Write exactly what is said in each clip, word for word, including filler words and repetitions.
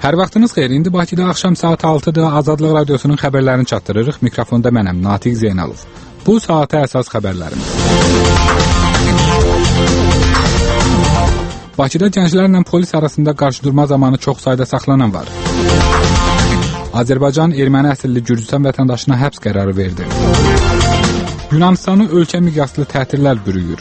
Hər vaxtınız xeyir. İndi Bakıda axşam saat altıdır. Azadlıq Radiosunun xəbərlərini çatdırırıq. Mikrofonda mənəm, Natiq Zeynalov. Bu saata əsas xəbərlərimiz. Bakıda gənclərlə polis arasında qarşıdurma zamanı çox sayda saxlanan var. Azərbaycan erməni əsilli Gürcüstan vətəndaşına həbs qərarı verdi. Yunanistanı ölkə miqyaslı tətillər bürüyür.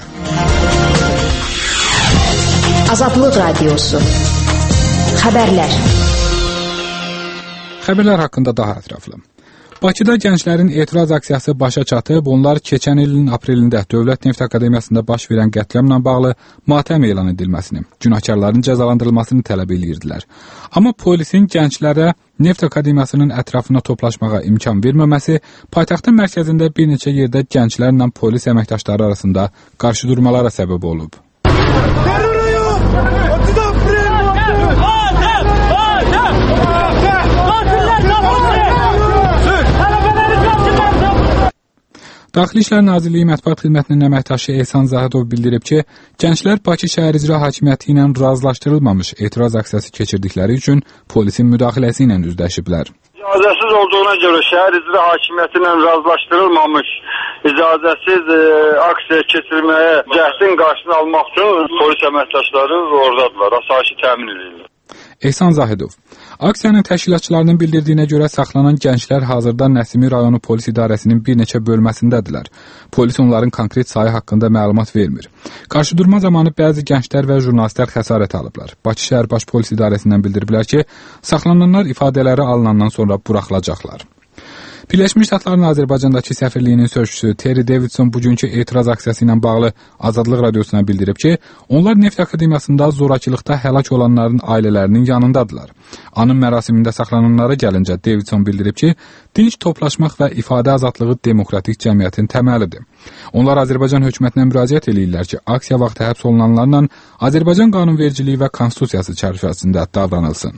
Azadlıq Radiosu. Xəbərlər. Xəbərlər haqqında daha ətraflı. Bakıda gənclərin etiraz aksiyası başa çatıb, onlar keçən ilin aprelində Dövlət Neft Akademiyasında baş verən qətliamla bağlı matəm elan edilməsini, günahkarların cəzalandırılmasını tələb edirdilər. Amma polisin gənclərə Neft Akademiyasının ətrafına toplaşmağa imkan verməməsi paytaxtın mərkəzində bir neçə yerdə gənclərlə polis əməkdaşları arasında qarşıdurmalara səbəb olub. Daxili İşlər Nazirliyi Mətbuat Xidmətinin əməkdaşı Ehsan Zahidov bildirib ki, gənclər Bakı şəhər icra hakimiyyəti ilə razılaşdırılmamış etiraz aksiyası keçirdikləri üçün polisin müdaxiləsi ilə üzləşiblər. İcazəsiz olduğuna görə şəhər icra hakimiyyəti ilə razılaşdırılmamış icazəsiz e, aksiya keçirməyə cəhdin qarşısını almaq üçün polis əməkdaşları oradadılar, asayişi təmin edirlər. Ehsan Zahidov. Aksiyanın təşkilatçılarının bildirdiyinə görə saxlanan gənclər hazırda Nəsimi rayonu polis idarəsinin bir neçə bölməsindədirlər. Polis onların konkret sayı haqqında məlumat vermir. Qarşıdurma zamanı bəzi gənclər və jurnalistlər xəsarət alıblar. Bakı şəhər baş polis idarəsindən bildiriblər ki, saxlananlar ifadələri alınandan sonra buraxılacaqlar. Birləşmiş Ştatların Azərbaycandakı səfirliyinin sözçüsü Terry Davidson bugünkü etiraz aksiyası ilə bağlı Azadlıq Radiosuna bildirib ki, onlar Neft Akademiyasında zorakılıqda həlak olanların ailələrinin yanındadılar. Anım mərasimində saxlananlara gəlincə Davidson bildirib ki, dinc toplaşmaq və ifadə azadlığı demokratik cəmiyyətin təməlidir. Onlar Azərbaycan hökumətinə müraciət edirlər ki, aksiya vaxtı həbs olunanlarla Azərbaycan qanunvericiliyi və konstitusiyası çərçivəsində davranılsın.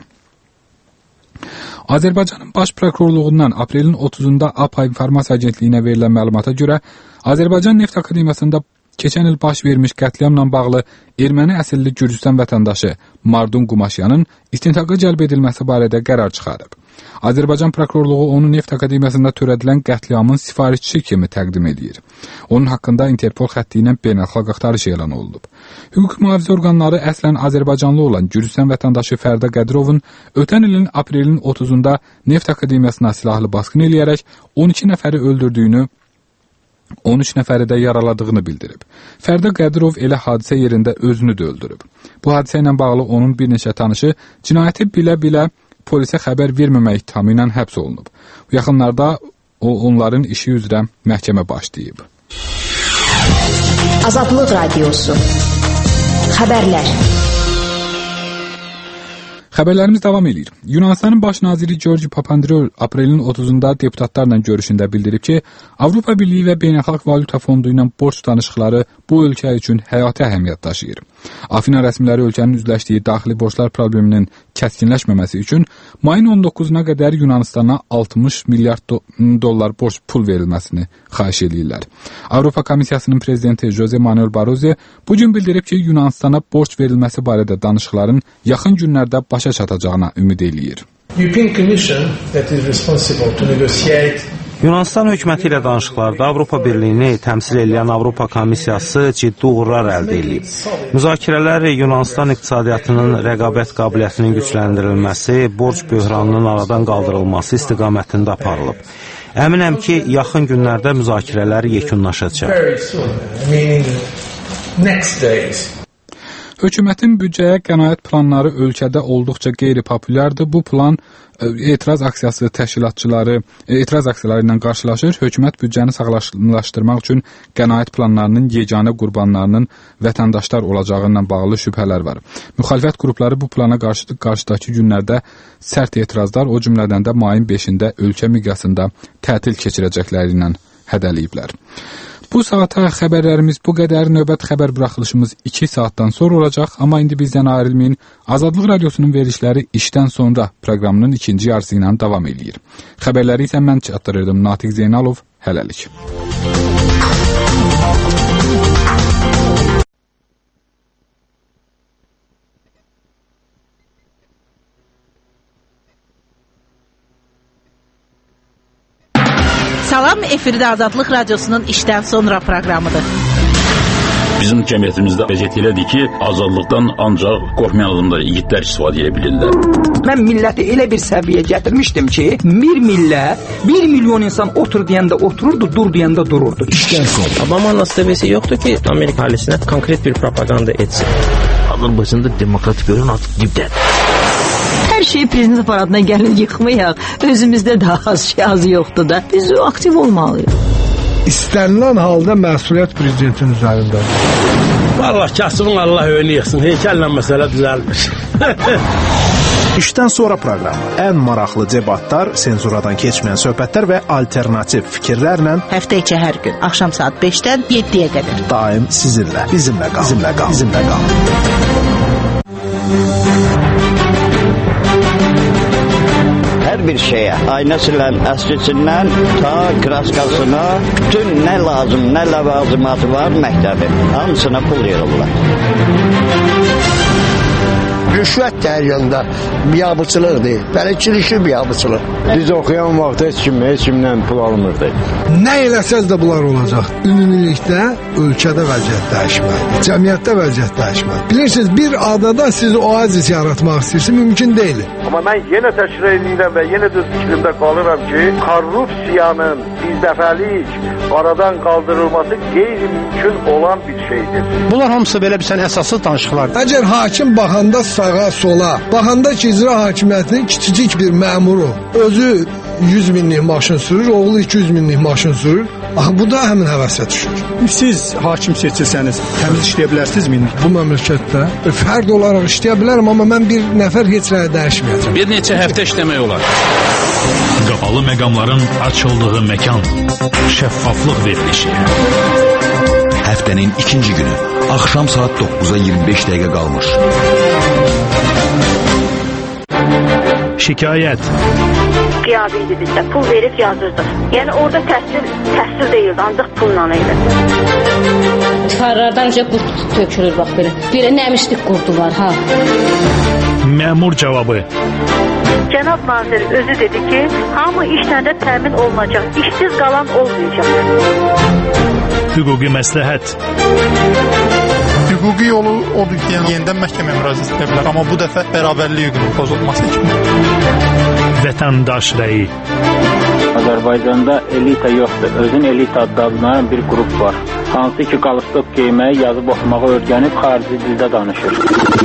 Azərbaycanın Baş Prokurorluğundan aprelin otuzunda A P A İnformasiya Agentliyinə verilən məlumata görə Azərbaycan Neft Akademiyasında keçən il baş vermiş qətliamla bağlı erməni əsilli Gürcüstan vətəndaşı Mardun Qumaşyanın istintaqa cəlb edilməsi barədə qərar çıxarıb. Azərbaycan Prokurorluğu onu Neft Akademiyasında törədilən qətliamın sifarişçisi kimi təqdim edir. Onun haqqında Interpol xətti ilə beynəlxalq axtarış elan olunub. Hüquq mühafizə orqanları əslən Azərbaycanlı olan Gürcüstan vətəndaşı Fərdə Qədirovun ötən ilin aprelin otuzunda Neft Akademiyasına silahlı basqın eləyərək on iki nəfəri öldürdüyünü, on üç nəfəri də yaraladığını bildirib. Fərdə Qədirov elə hadisə yerində özünü də öldürüb. Bu hadisə ilə bağlı onun bir neçə tanışı cinayəti bilə-bilə polisə xəbər verməmək ittihamı ilə həbs olunub. Yaxınlarda o onların işi üzrə məhkəmə başlayıb. Azadlıq Radiosu. Xəbərlər. Xəbərlərimiz davam edir. Yunanistanın baş naziri Georgi Papandreou aprelin otuzunda deputatlarla görüşündə bildirib ki, Avropa Birliyi və Beynəlxalq Valyuta Fondu ilə borc danışıqları bu ölkə üçün həyati əhəmiyyət daşıyır. Afina rəsmiləri ölkənin üzləşdiyi daxili borclar probleminin kəskinləşməməsi üçün mayın on doqquzuna qədər Yunanistana altmış milyard do dollar borc pul verilməsini xahiş edirlər. Avropa Komissiyasının prezidenti Jose Manuel Barroso bugün bildirib ki, Yunanistana borc verilməsi barədə danışıqların yaxın günlərdə başa çatacağına ümid eləyir. Yunanistan hökuməti ilə danışıqlarda Avropa Birliyini təmsil edən Avropa Komissiyası ciddi uğurlar əldə edib. Müzakirələr Yunanistan iqtisadiyyatının rəqabət qabiliyyətinin gücləndirilməsi, borc böhranının aradan qaldırılması istiqamətində aparılıb. Əminəm ki, yaxın günlərdə müzakirələr yekunlaşacaq. Hökumətin büdcəyə qənaət planları ölkədə olduqca qeyri-populyardır. Bu plan etiraz aksiyası təşkilatçıları etiraz aksiyaları ilə qarşılaşır. Hökumət büdcəni sağlamlaşdırmaq üçün qənaət planlarının yeganə qurbanlarının vətəndaşlar olacağı ilə bağlı şübhələr var. Müxalifət qrupları bu plana qarşı qarşıdakı günlərdə sərt etirazlar, o cümlədən də mayın beşində ölkə miqyasında tətil keçirəcəkləri ilə hədələyiblər. Bu saata xəbərlərimiz bu qədər. Növbət xəbər buraxılışımız iki saatdan sonra olacaq. Amma indi bizdən ayrılmayın. Azadlıq Radiosunun verilişləri işdən sonra proqramının ikinci yarısı ilə davam edir. Xəbərləri isə mən çatdırırdım. Natiq Zeynalov, hələlik. Salam, efirdə Azadlıq Radiosunun işdən sonra proqramıdır. Bizim cəmiyyətimizdə vəziyyət elədir ki, azadlıqdan ancaq qorxmayan adamlar, yiğitlər istifadə edə bilirlər. Mən milləti elə bir səviyyə gətirmişdim ki, bir millət, bir milyon insan otur deyəndə otururdu, dur deyəndə dururdu. İşdən sonra. Obama nasibesi yoxdur ki, Amerika ailəsinə konkret bir propaganda etsin. Azərbaycanda demokratik görün artıq dibdədir. Hər şeyi prezident aparatına gəlin yıxmayaq. Özümüzdə də az şey az yoxdur da. Biz aktiv olmalıyıq. İstənilən halda məsuliyyət prezidentin üzərindədir. Vallahi kasımın Allah önünü yıxsın. Heykəllə məsələ düzəlmir. İşdən sonra proqramı. Ən maraqlı debatlar, senzuradan keçməyən söhbətlər və alternativ fikirlərlə həftə içi hər gün axşam saat beşdən yeddiyə qədər daim sizinlə, bizimlə qal. Bizimlə qal. Bizimlə qal. Hər bir şeyə, aynəsindən, əskisindən ta kraskasına, bütün nə lazım, nə ləvazimatı var məktəbin, hamısına pul yığırlar. Rüşvət dəyərində biabıçılıqdır, bələdçilikli biabıçılıq. Biz oxuyan vaxt heç kim, heç kimdən pul almırdı. Nə eləsəz də bunlar olacaq. Ümumilikdə ölkədə vəziyyət dəyişməlidir, cəmiyyətdə vəziyyət dəyişməlidir. Bilirsiniz, bir adada siz oazis yaratmaq istəyirsin, mümkün deyil. Amma mən yenə təkrar edirəm və yenə də fikrimdə qalıram ki, korrupsiyanın birdəfəlik aradan qaldırılması qeyri-mümkün olan bir şeydir. Bunlar hamısı belə bir sən əsassız danışıqlardır. Əgər hakim baxanda sağa sola, baxanda ki, icra hakimiyyətinin kiçicik bir məmuru özü yüz minlik maşın sürür, oğlu iki yüz minlik maşın sürür. Axı, bu da həmin həvəsə düşür. Siz hakim seçilsəniz, təmiz işləyə bilərsiniz? Bu məmləkətdə fərd olaraq işləyə bilərəm, amma mən bir nəfər heç nəyə dəyişməyəcəm. Bir neçə həftə işləmək olar. Qapalı məqamların açıldığı məkan, şəffaflıq verilişi. Həftənin ikinci günü, axşam saat dokkuza iyirmi beş dəqiqə qalmış. Şikayət. Qiyabi idi bizdə, pul verib yazırdıq. Yəni orada təhsil, təhsil deyildi, ancaq pulla idi. Tıxarlardan necə qurt tökülür, bax belə. Bir nəmişlik qurdu var, ha. Məmur cavabı. Cənab nazir özü dedi ki, hamı işlərdə təmin olunacaq, işsiz qalan olmayacaq. Hüquqi məsləhət. Hüquqi yolu odur ki, yəni yenidən məhkəməyə müraciət edə bilər, amma bu dəfə bərabərlik hüququnun pozulması kimi. Vətəndaş rəyi. Azərbaycanda elita yoxdur, özün elita adlanan bir qrup var. Hansı ki, qalstok geyməyi, yazıb oxumağı öyrənib xarici dildə danışır.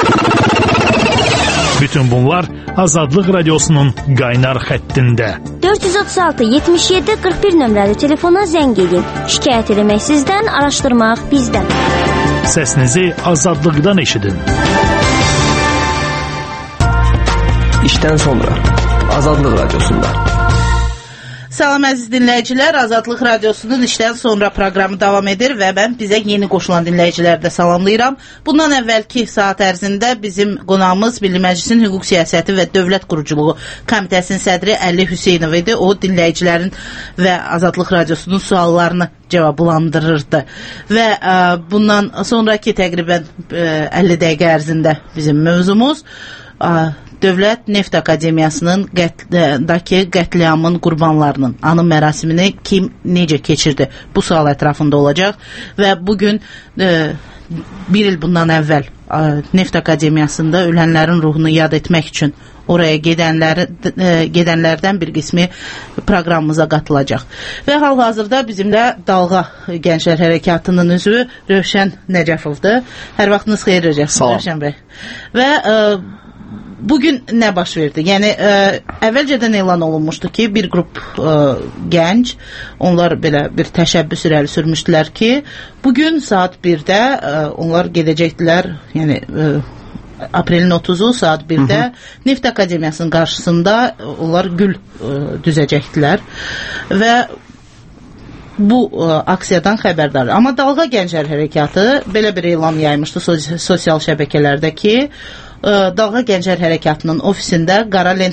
Bütün bunlar Azadlıq Radiosunun qaynar xəttində. dörd yüz otuz altı yetmiş yeddi qırx bir nömrəli telefona zəng edin. Şikayət eləmək sizdən, araşdırmaq bizdən. Səsinizi azadlıqdan eşidin. İşdən sonra Azadlıq Radiosunda. Salam əziz dinləyicilər, Azadlıq Radiosunun işdən sonra proqramı davam edir və mən bizə yeni qoşulan dinləyiciləri də salamlayıram. Bundan əvvəlki saat ərzində bizim qonağımız Milli Məclisin Hüquq Siyasəti və Dövlət Quruculuğu Komitəsinin sədri Əli Hüseynov idi. O dinləyicilərin və Azadlıq Radiosunun suallarını cavablandırırdı. Və ə, bundan sonraki təqribən ə, əlli dəqiqə ərzində bizim mövzumuz ə, Dövlət Neft Akademiyasının qətldəki qətliamın qurbanlarının anım mərasimini kim necə keçirdi? Bu sual ətrafında olacaq və bugün e, bir il bundan əvvəl e, Neft Akademiyasında ölənlərin ruhunu yad etmək üçün oraya gedənlər, e, gedənlərdən bir qismi proqramımıza qatılacaq. Və hal-hazırda bizimlə Dalğa Gənclər Hərəkatının üzvü Rövşən Nəcəfovdur. Hər vaxtınız xeyir Rövşən bəy. Və e, bugün nə baş verdi? Yəni, ə, əvvəlcədən elan olunmuşdu ki, bir qrup ə, gənc, onlar belə bir təşəbbüs irəli sürmüşdülər ki, bugün saat birdə ə, onlar gedəcəkdilər, yəni ə, aprelin otuzu saat birdə Hı -hı. Neft Akademiyasının qarşısında onlar gül ə, düzəcəkdilər və bu ə, aksiyadan xəbərdar. Amma Dalğa Gənclər Hərəkatı belə bir elan yaymışdı sosial şəbəkələrdə ki, Dalğa Gənclər Hərəkatının ofisində qara lentlər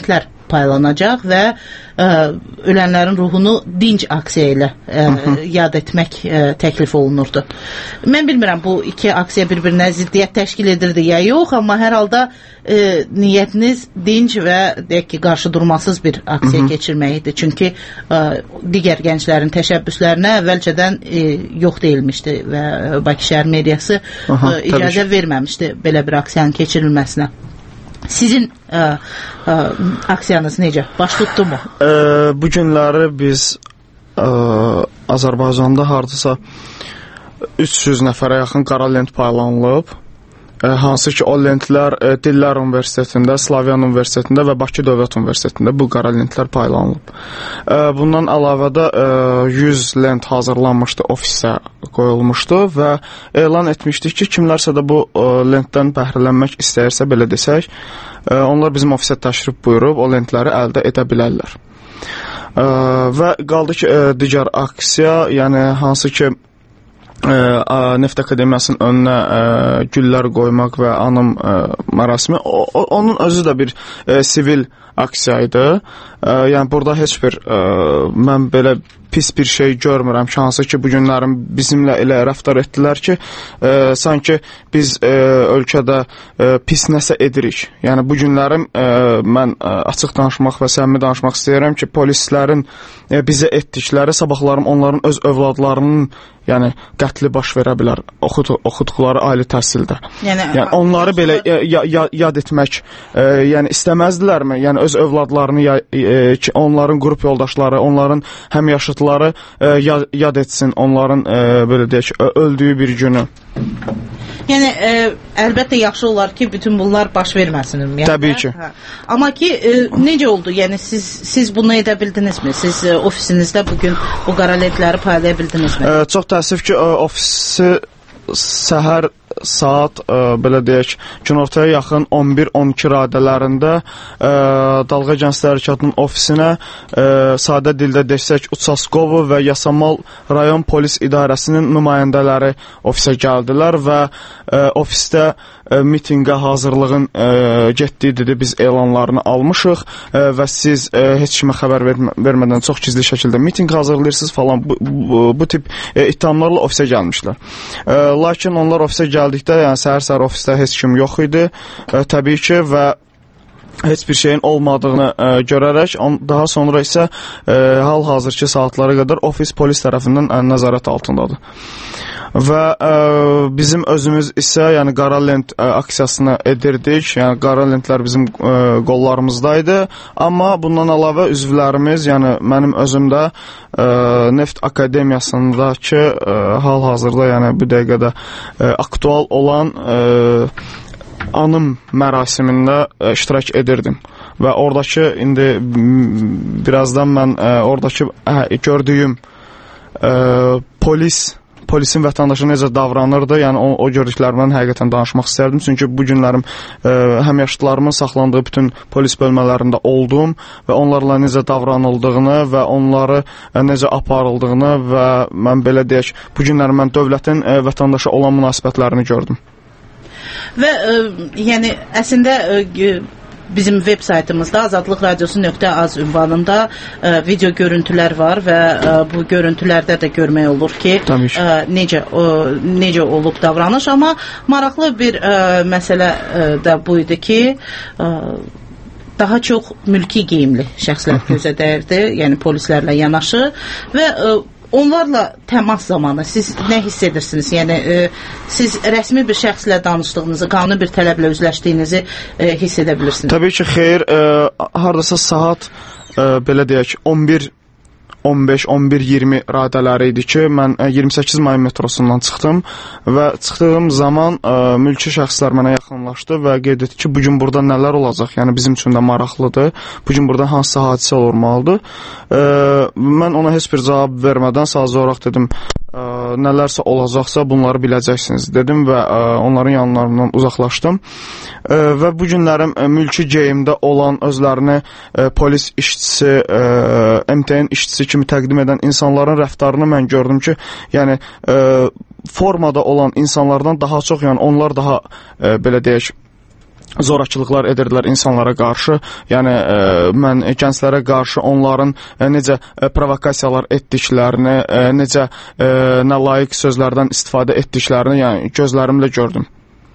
paylanacaq və ə, ölənlərin ruhunu dinc aksiya ilə ə, yad etmək ə, təklif olunurdu. Mən bilmirəm, bu iki aksiya bir-birinə ziddiyyət təşkil edirdi ya yox, amma hər halda ə, niyyətiniz dinc və deyək ki, qarşı durmasız bir aksiya Hı -hı. keçirmək idi. Çünki ə, digər gənclərin təşəbbüslərinə əvvəlcədən ə, yox deyilmişdi və Bakı şəhər mediası Aha, ə, icazə verməmişdi belə bir aksiyanın keçirilməsinə. Sizin ə, ə, aksiyanız necə? Baş tutdu mu? E, bu günləri biz ə, Azərbaycanda hardasa üç yüz nəfərə yaxın qara lent paylanılıb. E, hansı ki, o lentlər e, Dillər Universitetində, Slavyan Universitetində və Bakı Dövlət Universitetində bu qara lentlər paylanılıb. E, bundan əlavə də e, yüz lent hazırlanmışdı, ofisə qoyulmuşdu və elan etmişdik ki, kimlərsə də bu e, lentdən bəhrələnmək istəyirsə, belə desək, e, onlar bizim ofisə təşrif buyurub o lentləri əldə edə bilərlər. E, və qaldı ki, e, digər aksiya, yəni hansı ki, Neft Akademiyasının önünə ə, güllər qoymaq və anım ə, mərasimi, o, o, onun özü də bir ə, sivil aksiya idi. Ə, yəni burada heç bir ə, mən belə pis bir şey görmürəm ki, hansı ki, bu günlərin bizimlə elə rəftar etdilər ki, ə, sanki biz ə, ölkədə ə, pis nəsə edirik. Yəni bu günlərim ə, mən ə, açıq danışmaq və səmimi danışmaq istəyirəm ki, polislərin ə, bizə etdikləri, sabahlarım onların öz övladlarının yəni qətli baş verə bilər oxut, oxutduqları ali təhsildə. Yəni, yəni onları belə ya, ya, yad etmək e, yəni istəməzdilərmi? Yəni öz övladlarını ya, e, ki, onların qrup yoldaşları, onların həmyaşıtları e, yad, yad etsin onların e, belə deyək öldüyü bir günü. Yəni e, əlbəttə yaxşı olar ki, bütün bunlar baş verməsin ümumiyyətlə. Təbii ki. Hə. Amma ki e, necə oldu? Yəni siz siz bunu edə bildinizmi? Siz e, ofisinizdə bu gün bu qara lentləri paylaya bildinizmi? E, çox təəssüf ki, ofisi səhər saat ə, belə deyək, günortaya yaxın on bir on iki radələrində ə, Dalğa Gənclər Hərəkatının ofisinə ə, sadə dildə desək Uçaskovu və Yasamal rayon polis idarəsinin nümayəndələri ofisə gəldilər və ə, ofisdə ə, mitinqə hazırlığın ə, getdiyi dedi, biz elanlarını almışıq ə, və siz ə, heç kimə xəbər vermə, vermədən çox gizli şəkildə mitinq hazırlayırsınız falan bu, bu, bu tip ə, ittihamlarla ofisə gəlmişlər. Ə, lakin onlar ofisə gəldikdə, yəni səhər-səhər ofisdə heç kim yox idi, ə, təbii ki, və heç bir şeyin olmadığını ə, görərək, on, daha sonra isə ə, hal-hazırki saatlara qədər ofis polis tərəfindən ə, nəzarət altındadır. Və ə, bizim özümüz isə yəni qara lent ə, aksiyasını edirdik, yəni qara lentlər bizim ə, qollarımızdaydı, amma bundan əlavə üzvlərimiz, yəni mənim özüm də ə, Neft Akademiyasındakı ə, hal-hazırda yəni bu dəqiqədə ə, aktual olan ə, anım mərasimində ə, iştirak edirdim. Və oradakı indi birazdan mən ə, oradakı ə, gördüyüm ə, polis polisin vətəndaşa necə davranırdı, yəni o, o gördüklərimdən həqiqətən danışmaq istərdim. Çünki bu günlərim ə, həmyaşıtlarımın saxlandığı bütün polis bölmələrində oldum və onlarla necə davranıldığını və onları ə, necə aparıldığını və mən belə deyək, bu günləri mən dövlətin ə, vətəndaşa olan münasibətlərini gördüm. Və ə, yəni əslində ə, bizim veb saytımızda azadlıq radiosu nöqtə az ünvanında ə, video görüntülər var və ə, bu görüntülərdə də görmək olur ki, ə, necə ə, necə olub davranış, amma maraqlı bir ə, məsələ ə, də bu idi ki, ə, daha çox mülki geyimli şəxslər gözə dəyirdi, yəni polislərlə yanaşı və ə, onlarla təmas zamanı siz nə hiss edirsiniz? Yəni e, siz rəsmi bir şəxslə danışdığınızı, qanuni bir tələblə üzləşdiyinizi e, hiss edə bilirsiniz? Təbii ki, xeyr. E, hardasa saat e, belə deyək on bir on beş on bir iyirmi radələri idi ki, mən iyirmi səkkiz may metrosundan çıxdım və çıxdığım zaman ə, mülki şəxslər mənə yaxınlaşdı və qeyd etdi ki, bugün burada nələr olacaq, yəni bizim üçün də maraqlıdır, bugün burada hansı hadisə olmalıdır. Ə, mən ona heç bir cavab vermədən sadəcə olaraq dedim, ə, nələrsə olacaqsa bunları biləcəksiniz dedim və ə, onların yanlarından uzaqlaşdım. Ə, və bu günlərim ə, mülki geyimdə olan özlərini ə, polis işçisi, ə, M T N işçisi kimi təqdim edən insanların rəftarını mən gördüm ki, yəni ə, formada olan insanlardan daha çox, yəni onlar daha ə, belə deyək, zorakılıqlar edirdilər insanlara qarşı. Yəni e, mən gənclərə qarşı onların e, necə e, provokasiyalar etdiklərini, e, necə e, nalayiq sözlərdən istifadə etdiklərini yəni gözlərimlə gördüm.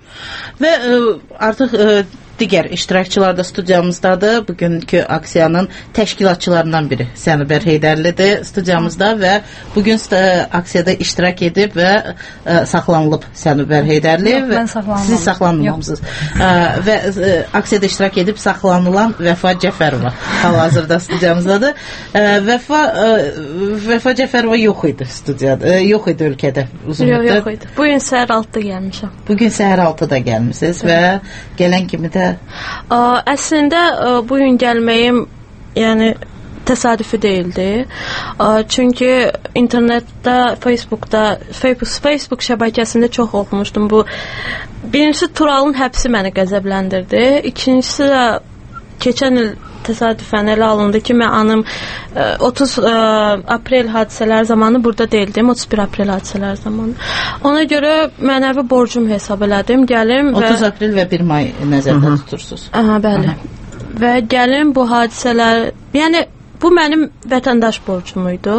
Və e, artıq e, digər iştirakçılar da studiyamızdadır. Bugünkü aksiyanın təşkilatçılarından biri Sənubər Heydərlidir studiyamızda və bugün aksiyada iştirak edib və ə, saxlanılıb Sənubər Heydərli. Yox, mən saxlanmadım. Siz saxlanılmamısınız. Və ə, aksiyada iştirak edib saxlanılan Vəfa Cəfərova hal-hazırda studiyamızdadır. Ə, Vəfa, ə, Vəfa Cəfərova yox idi studiyada, ə, yox idi ölkədə uzun müddət. Yox, yox idi. Bugün səhər altıda gəlmişəm. Bugün səhər altıda gəlmisiniz və gələn kimi də Ə, əslində ə, bugün gəlməyim yəni təsadüfi deyildi. Ə, çünki internetdə, Facebookda, Facebook, Facebook şəbəkəsində çox oxumuşdum bu. Birincisi Turalın həbsi məni qəzəbləndirdi. İkincisi də keçən il təsadüfən elə alındı ki, mən anım otuz aprel hadisələr zamanı burada deyildim, otuz bir aprel hadisələr zamanı. Ona görə mənəvi borcum hesab elədim, gəlim və... otuz aprel və bir may nəzərdə tutursunuz. Aha, bəli. Aha. Və gəlim bu hadisələr, yəni bu mənim vətəndaş borcum idi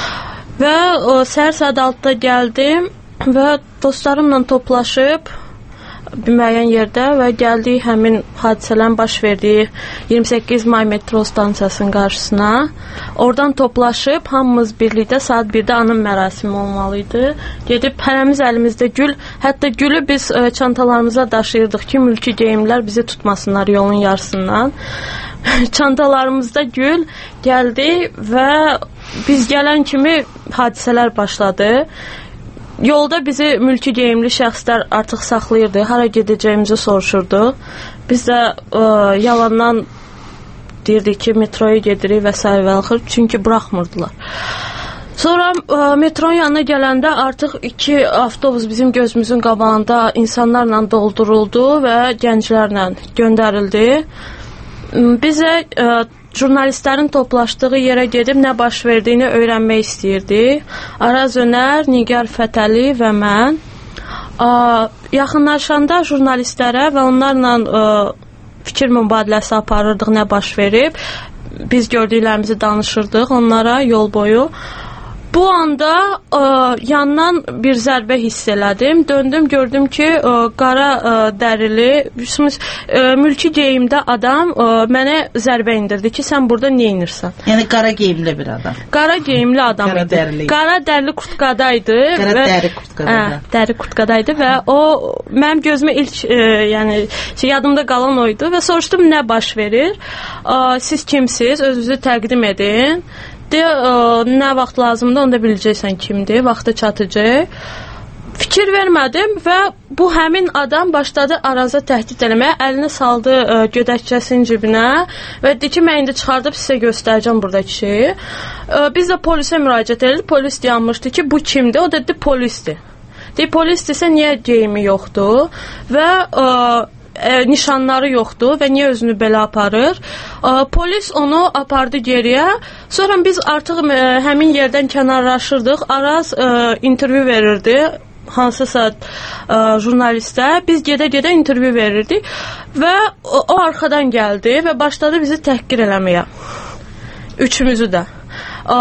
və o səhər saat altıda gəldim və dostlarımla toplaşıb bir müəyyən yerdə və gəldik həmin hadisələrin baş verdiyi iyirmi səkkiz may metro stansiyasının qarşısına. Oradan toplaşıb hamımız birlikdə saat birdə anım mərasimi olmalıydı. Gedib hərəmiz əlimizdə gül, hətta gülü biz ə, çantalarımıza daşıyırdıq ki, mülki geyimlər bizi tutmasınlar yolun yarısından. Çantalarımızda gül gəldi və biz gələn kimi hadisələr başladı. Yolda bizi mülki geyimli şəxslər artıq saxlayırdı, hara gedəcəyimizi soruşurdu. Biz də ə, yalandan deyirdik ki, metroya gedirik və s. və axır, çünki buraxmırdılar. Sonra ə, metronun yanına gələndə artıq iki avtobus bizim gözümüzün qabağında insanlarla dolduruldu və gənclərlə göndərildi. Bizə ə, jurnalistlərin toplaşdığı yerə gedib nə baş verdiyini öyrənmək istəyirdik. Araz Önər, Nigar Fətəli və mən. Ə, yaxınlaşanda jurnalistlərə və onlarla ə, fikir mübadiləsi aparırdıq, nə baş verib. Biz gördüklərimizi danışırdıq onlara yol boyu. Bu anda ə, yandan bir zərbə hiss elədim. Döndüm, gördüm ki, ə, qara ə, dərili, ə, mülki geyimdə adam ə, mənə zərbə indirdi ki, sən burada nə edirsən? Yəni qara geyimli bir adam. Qara geyimli adam qara idi. Dərli. Qara dərli kurtkadaydı. Qara və, dəri kurtkadaydı. Ə, dəri kurtkadaydı və o mənim gözümə ilk ə, yəni şey, yadımda qalan oydu və soruşdum nə baş verir? Ə, siz kimsiz? Özünüzü təqdim edin. Deyə, ə, nə vaxt lazımdır, onda biləcəksən kimdir, vaxtı çatacaq. Fikir vermədim və bu həmin adam başladı Araza təhdid eləməyə, əlini saldı ə, gödəkçəsinin cibinə və dedi ki, mən indi çıxardıb sizə göstərəcəm buradakı şeyi. Ə, biz də polisə müraciət edirik, polis deyanmışdı ki, bu kimdir? O dedi, polisdir. Deyir, polisdirsə niyə geyimi yoxdur və ə, ə, nişanları yoxdur və niyə özünü belə aparır? Ə, polis onu apardı geriyə. Sonra biz artıq ə, həmin yerdən kənarlaşırdıq. Araz ə, intervyu verirdi hansısa ə, jurnalistə. Biz gedə-gedə intervyu verirdik və o, o arxadan gəldi və başladı bizi təhqir eləməyə. Üçümüzü də. Ə,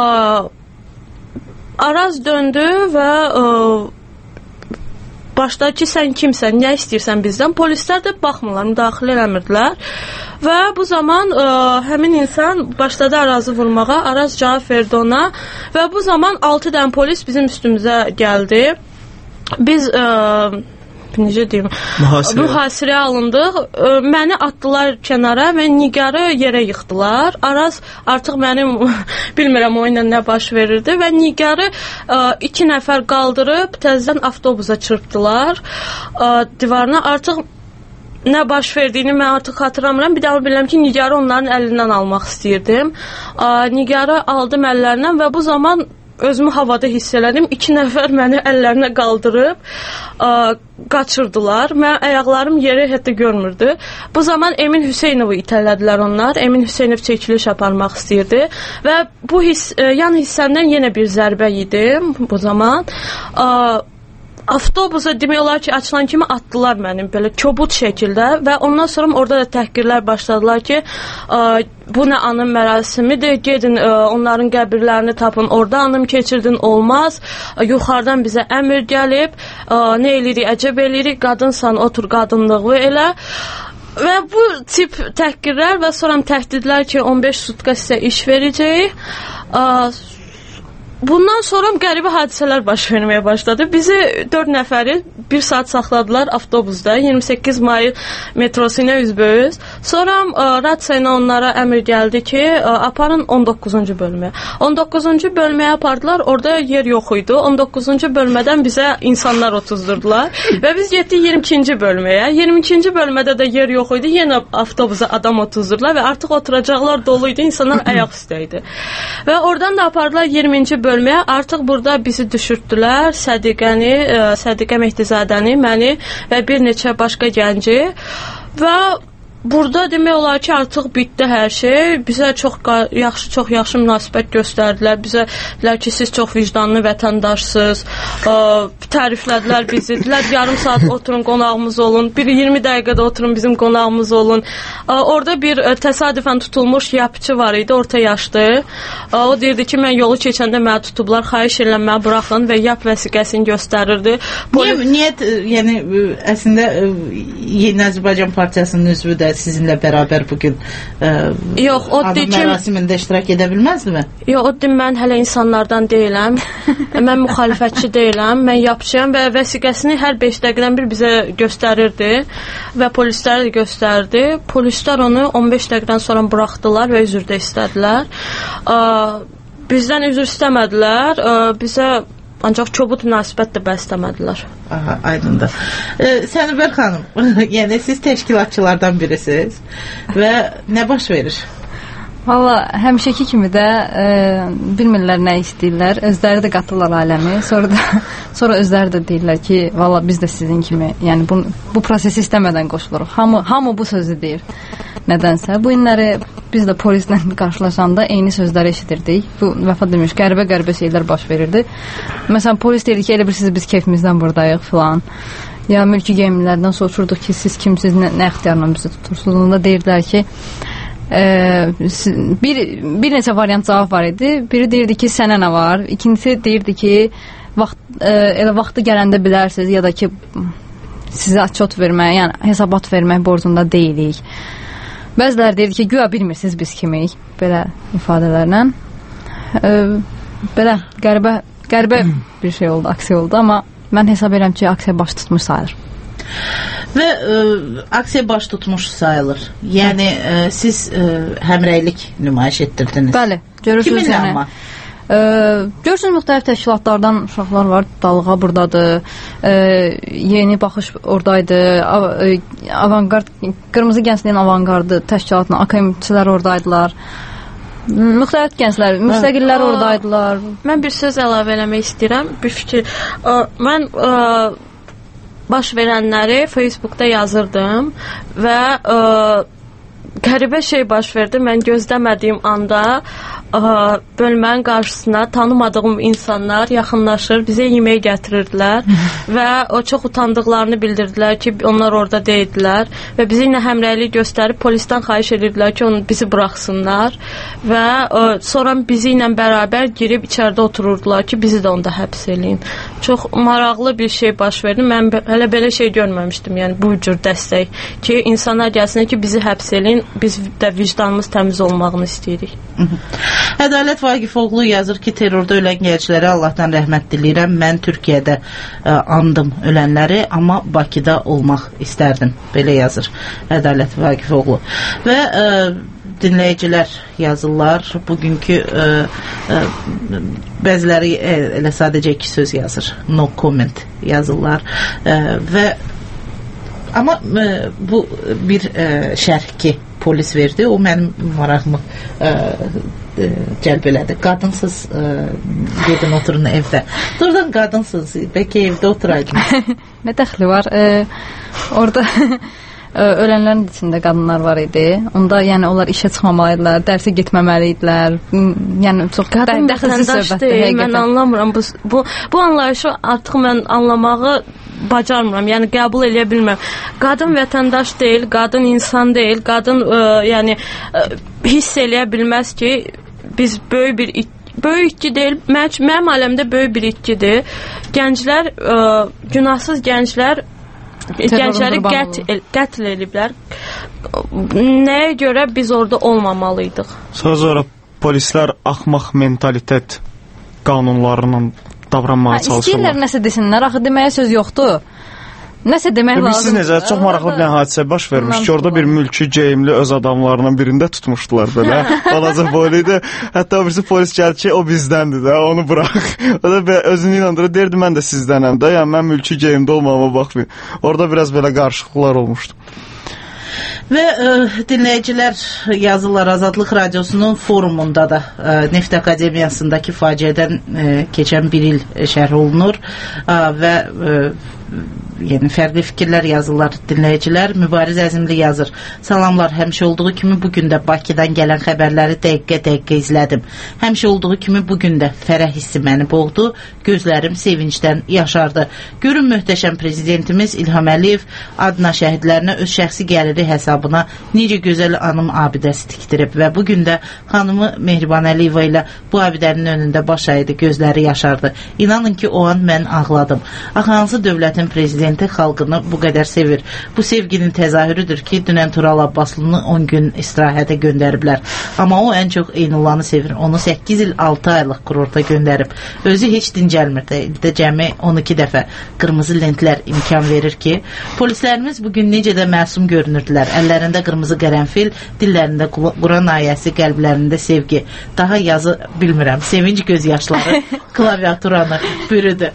Araz döndü və ə, başladı ki, sən kimsən, nə istəyirsən bizdən? Polislər də baxmırlar, müdaxilə eləmirdilər. Və bu zaman ə, həmin insan başladı Arazı vurmağa, Araz cavab verdi ona və bu zaman altı dən polis bizim üstümüzə gəldi. Biz ə, necə deyim, mühasirə. mühasirəyə alındıq. Ə, məni atdılar kənara və Nigarı yerə yıxdılar. Araz artıq mənim bilmirəm o ilə nə baş verirdi və Nigarı ə, iki nəfər qaldırıb təzədən avtobusa çırpdılar ə, divarına. Artıq nə baş verdiyini mən artıq xatırlamıram. Bir daha bilirəm ki, Nigarı onların əlindən almaq istəyirdim. Ə, Nigarı aldım əllərindən və bu zaman özümü havada hiss elədim. İki nəfər məni əllərinə qaldırıb ə, qaçırdılar. Mən ayaqlarım yeri hətta görmürdü. Bu zaman Emin Hüseynovu itələdilər onlar. Emin Hüseynov çəkiliş aparmaq istəyirdi və bu his, ə, yan hissəndən yenə bir zərbə yedim bu zaman. Ə, avtobusa demək olar ki, açılan kimi atdılar mənim belə kobud şəkildə və ondan sonra orada da təhqirlər başladılar ki, ə, bu nə anım mərasimidir, gedin ə, onların qəbirlərini tapın, orada anım keçirdin, olmaz, ə, yuxarıdan bizə əmr gəlib, ə, nə eləyirik, əcəb eləyirik, qadınsan, otur qadınlığı elə. Və bu tip təhqirlər və sonra təhdidlər ki, on beş sutka sizə iş verəcəyik. Ə, Bundan sonra qəribə hadisələr baş verməyə başladı. Bizi dörd nəfəri bir saat saxladılar avtobusda, iyirmi səkkiz may metrosu ilə üzbəüz. Sonra ə, radiya ilə onlara əmr gəldi ki, ə, aparın on doqquzuncu bölməyə. on doqquzuncu bölməyə apardılar, orada yer yox idi. on doqquzuncu bölmədən bizə insanlar otuzdurdular və biz getdik iyirmi ikinci bölməyə. iyirmi ikinci bölmədə də yer yox idi, yenə avtobusa adam otuzdurdular və artıq oturacaqlar dolu idi, insanlar ayaq üstə idi. Və oradan da apardılar iyirminci bölməyə. Artıq burada bizi düşürtdülər, Sədiqəni, Sədiqə Mehdizadəni, məni və bir neçə başqa gənci və burada demək olar ki, artıq bitdi hər şey. Bizə çox yaxşı, çox yaxşı münasibət göstərdilər. Bizə dedilər ki, siz çox vicdanlı vətəndaşsınız. Ə, təriflədilər bizi. Dedilər yarım saat oturun, qonağımız olun. Bir iyirmi dəqiqədə oturun, bizim qonağımız olun. Ə, orada bir ə, təsadüfən tutulmuş yapıcı var idi, orta yaşlı. Ə, o deyirdi ki, mən yolu keçəndə məni tutublar, xahiş edirəm məni buraxın və yap vəsiqəsini göstərirdi. Niyə, niyyət, yəni əslində Yeni Azərbaycan Partiyasının üzvü də sizinlə bərabər bugün ə, yox, o adım mərasimində iştirak edə bilməzdimi? Yox, o din mən hələ insanlardan deyiləm. Mən müxalifətçi deyiləm. Mən yapışam və vəsiqəsini hər beş dəqiqədən bir bizə göstərirdi və polislərə də göstərdi. Polislər onu on beş dəqiqədən sonra buraxdılar və üzr də istədilər. Ə, bizdən üzr istəmədilər. Ə, bizə ancaq kobud münasibət də bəsləmədilər. Aha, aydındır. E, Sənubər xanım, yəni siz təşkilatçılardan birisiniz və nə baş verir? Valla həmişəki kimi də e, bilmirlər nə istəyirlər. Özləri də qatırlar aləmi. Sonra da sonra özləri də deyirlər ki, valla biz də sizin kimi, yəni bu, bu prosesi istəmədən qoşuluruq. Hamı, hamı bu sözü deyir. Nədənsə. Bu günləri biz də polislə qarşılaşanda eyni sözləri eşidirdik. Bu vəfa demiş, qəribə-qəribə şeylər baş verirdi. Məsələn, polis deyirdi ki, elə bilirsiniz biz keyfimizdən buradayıq filan. Ya mülki gəmilərdən soruşurduq ki, siz kimsiz, nə, nə ixtiyarla bizi tutursunuz? Onda deyirdilər ki, e, bir, bir neçə variant cavab var idi. Biri deyirdi ki, sənə nə var? İkincisi deyirdi ki, vaxt, e, elə vaxtı gələndə bilərsiniz ya da ki, sizə atçot vermək, yəni hesabat vermək borcunda deyilik. Bəziləri deyir ki, güya bilmirsiniz biz kimik, belə ifadələrlə. E, belə qəribə, qəribə bir şey oldu, aksiya oldu, amma mən hesab edirəm ki, aksiya baş tutmuş sayılır. Və e, aksiya baş tutmuş sayılır. Yəni e, siz e, həmrəylik nümayiş etdirdiniz. Bəli, görürsünüz. Kiminlə yəni, amma? E, görürsünüz, müxtəlif təşkilatlardan uşaqlar var, Dalğa buradadır, e, Yeni Baxış oradaydı, av, e, Avangard, Qırmızı Gəncliyin Avangardı təşkilatının akademikçilər oradaydılar. Müxtəlif gənclər, müstəqillər hə. Oradaydılar. Mən bir söz əlavə eləmək istəyirəm, bir fikir. Ə, mən ə, baş verənləri Facebookda yazırdım və ə, qəribə şey baş verdi. Mən gözləmədiyim anda ə, bölmənin qarşısına tanımadığım insanlar yaxınlaşır, bizə yemək gətirirdilər və o çox utandıqlarını bildirdilər ki, onlar orada deyildilər və bizi ilə həmrəylik göstərib polisdən xahiş edirdilər ki, onu bizi buraxsınlar və ə, sonra bizi ilə bərabər girib içəridə otururdular ki, bizi də onda həbs eləyin. Çox maraqlı bir şey baş verdi. Mən hələ belə şey görməmişdim. Yəni bu cür dəstək ki, insanlar gəlsin ki, bizi həbs eləyin, biz də vicdanımız təmiz olmağını istəyirik. Ədalət Vaqifoğlu yazır ki, terrorda ölən gənclərə Allahdan rəhmət diləyirəm. Mən Türkiyədə ə, andım ölənləri, amma Bakıda olmaq istərdim. Belə yazır Ədalət Vaqifoğlu. Və ə, dinləyicilər yazırlar. Bugünkü ə, ə, bəziləri ə, elə sadəcə iki söz yazır. No comment yazırlar. Ə, və amma ə, bu bir ə, şərh ki, polis verdi. O mənim maraqımı ə, ə, cəlb elədi. Qadınsız ə, gedin oturun evdə. Doğrudan qadınsız. Bəlkə evdə oturaydınız. Nə dəxli var? E, orada ölənlərin içində qadınlar var idi. Onda yəni onlar işə çıxmamalıdılar, dərsə getməməli idilər. Yəni çox qadın vətəndaş deyil. Mən anlamıram bu bu bu anlayışı artıq mən anlamağı bacarmıram. Yəni qəbul eləyə bilmirəm. Qadın vətəndaş deyil, qadın insan deyil, qadın ə, yəni ə, hiss eləyə bilməz ki, biz böyük bir böyük itki deyil. Mənim, mənim aləmdə böyük bir itkidir. Gənclər, ə, günahsız gənclər gəncləri qətl, qətl ediblər. Nəyə görə biz orada olmamalıydıq? Sonra polislər axmaq mentalitet qanunlarının davranmağa çalışırlar. İstəyirlər nəsə desinlər, axı deməyə söz yoxdur. Nəsə demək lazım. Siz necə çox maraqlı bir hadisə baş vermiş ki, orada bir mülki geyimli öz adamlarının birində tutmuşdular belə. Balaca boyluydu. Hətta birisi polis gəldi ki, o bizdəndir də, onu burax. O da özünü inandırır, derdi mən də sizdənəm də. Yəni mən mülki geyimdə olmağıma baxmayın. Orada biraz belə qarışıqlıqlar olmuşdu. Və ə, dinləyicilər yazırlar Azadlıq Radiosunun forumunda da ə, Neft Akademiyasındakı faciədən ə, keçən bir il şərh olunur ə, və ə, yəni fərqli fikirlər yazırlar dinləyicilər. Mübariz Əzimli yazır. Salamlar, həmişə olduğu kimi bugün də Bakıdan gələn xəbərləri dəqiqə-dəqiqə izlədim. Həmişə olduğu kimi bugün də fərəh hissi məni boğdu. Gözlərim sevincdən yaşardı. Görün möhtəşəm prezidentimiz İlham Əliyev Adna şəhidlərinə öz şəxsi gəliri hesabına necə gözəl anım abidəsi tikdirib və bugün də xanımı Mehriban Əliyeva ilə bu abidənin önündə baş əydi, gözləri yaşardı. İnanın ki, o an mən ağladım. Axı hansı dövlətin prezidenti xalqını bu qədər sevir? Bu sevginin təzahürüdür ki, dünən Tural Abbaslını on gün istirahətə göndəriblər. Amma o ən çox Eynullanı sevir. Onu səkkiz il altı aylıq kurorta göndərib. Özü heç dincəlmir. İldə cəmi on iki dəfə qırmızı lentlər imkan verir ki, polislərimiz bugün necə də məsum görünürdülər. Əllərində qırmızı qərənfil, dillərində Quran ayəsi, qəlblərində sevgi. Daha yazı bilmirəm. Sevinç göz yaşları klaviaturanı bürüdü.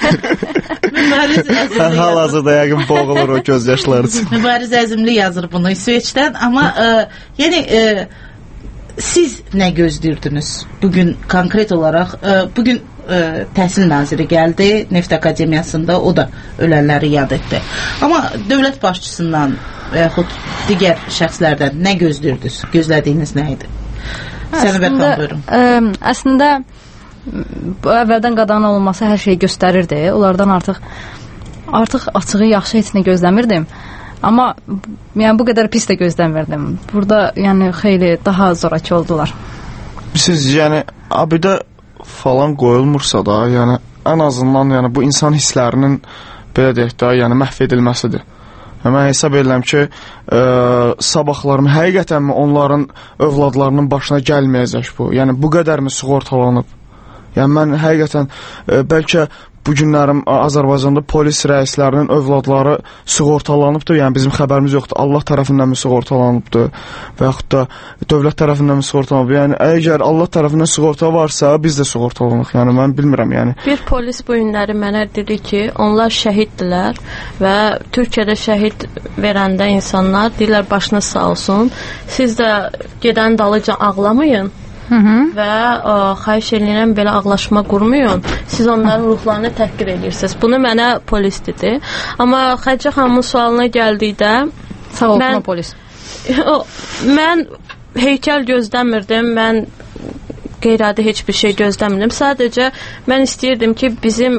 Mübariz Əzimli hal-hazırda yəqin boğulur o göz yaşları üçün. Mübariz Əzimli yazır bunu İsveçdən, amma ə, yəni ə, siz nə gözləyirdiniz? Bugün konkret olaraq ə, bugün ə, Təhsil naziri gəldi Neft Akademiyasında, o da ölənləri yad etdi. Amma dövlət başçısından və yaxud digər şəxslərdən nə gözləyirdiniz? Gözlədiyiniz nə idi? Səni Bərxan, buyurun. Ə, əslində bu əvvəldən qadağan olunması hər şeyi göstərirdi. Onlardan artıq artıq açığı yaxşı heç nə gözləmirdim. Amma yəni bu qədər pis də gözləmirdim. Burada yəni xeyli daha zorakı oldular. Siz yəni abidə falan qoyulmursa da, yəni ən azından yəni bu insan hisslərinin belə deyək də, yəni məhv edilməsidir. Mən hesab edirəm ki, ə, sabahlarım həqiqətən onların övladlarının başına gəlməyəcək bu. Yəni bu qədər mi sığortalanıb? Yəni mən həqiqətən ə, bəlkə bu günlərim Azərbaycanda polis rəislərinin övladları sığortalanıbdır. Yəni bizim xəbərimiz yoxdur. Allah tərəfindən mi sığortalanıbdır və yaxud da dövlət tərəfindən mi sığortalanıb? Yəni əgər Allah tərəfindən sığorta varsa, biz də sığortalanırıq. Yəni mən bilmirəm, yəni. Bir polis bu günləri mənə dedi ki, onlar şəhiddirlər və Türkiyədə şəhid verəndə insanlar deyirlər başınız sağ olsun. Siz də gedən dalıca ağlamayın. Hı -hı. Və ə, xahiş edirəm belə ağlaşma qurmayın. Siz onların ruhlarını təhqir edirsiniz. Bunu mənə polis dedi. Amma Xədicə xanımın sualına gəldikdə sağ olsun mən, polis. O, mən heykəl gözləmirdim. Mən qeyri-adi heç bir şey gözləmirdim. Sadəcə mən istəyirdim ki, bizim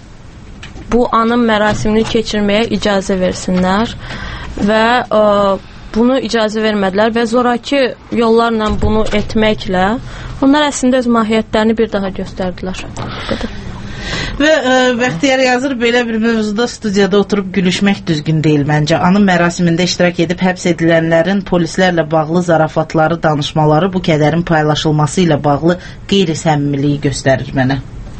bu anın mərasimini keçirməyə icazə versinlər və ə, bunu icazə vermədilər və zoraki yollarla bunu etməklə onlar əslində öz mahiyyətlərini bir daha göstərdilər. Və ə, Bəxtiyar yazır, belə bir mövzuda studiyada oturub gülüşmək düzgün deyil məncə. Anın mərasimində iştirak edib həbs edilənlərin polislərlə bağlı zarafatları, danışmaları bu kədərin paylaşılması ilə bağlı qeyri-səmimiliyi göstərir mənə.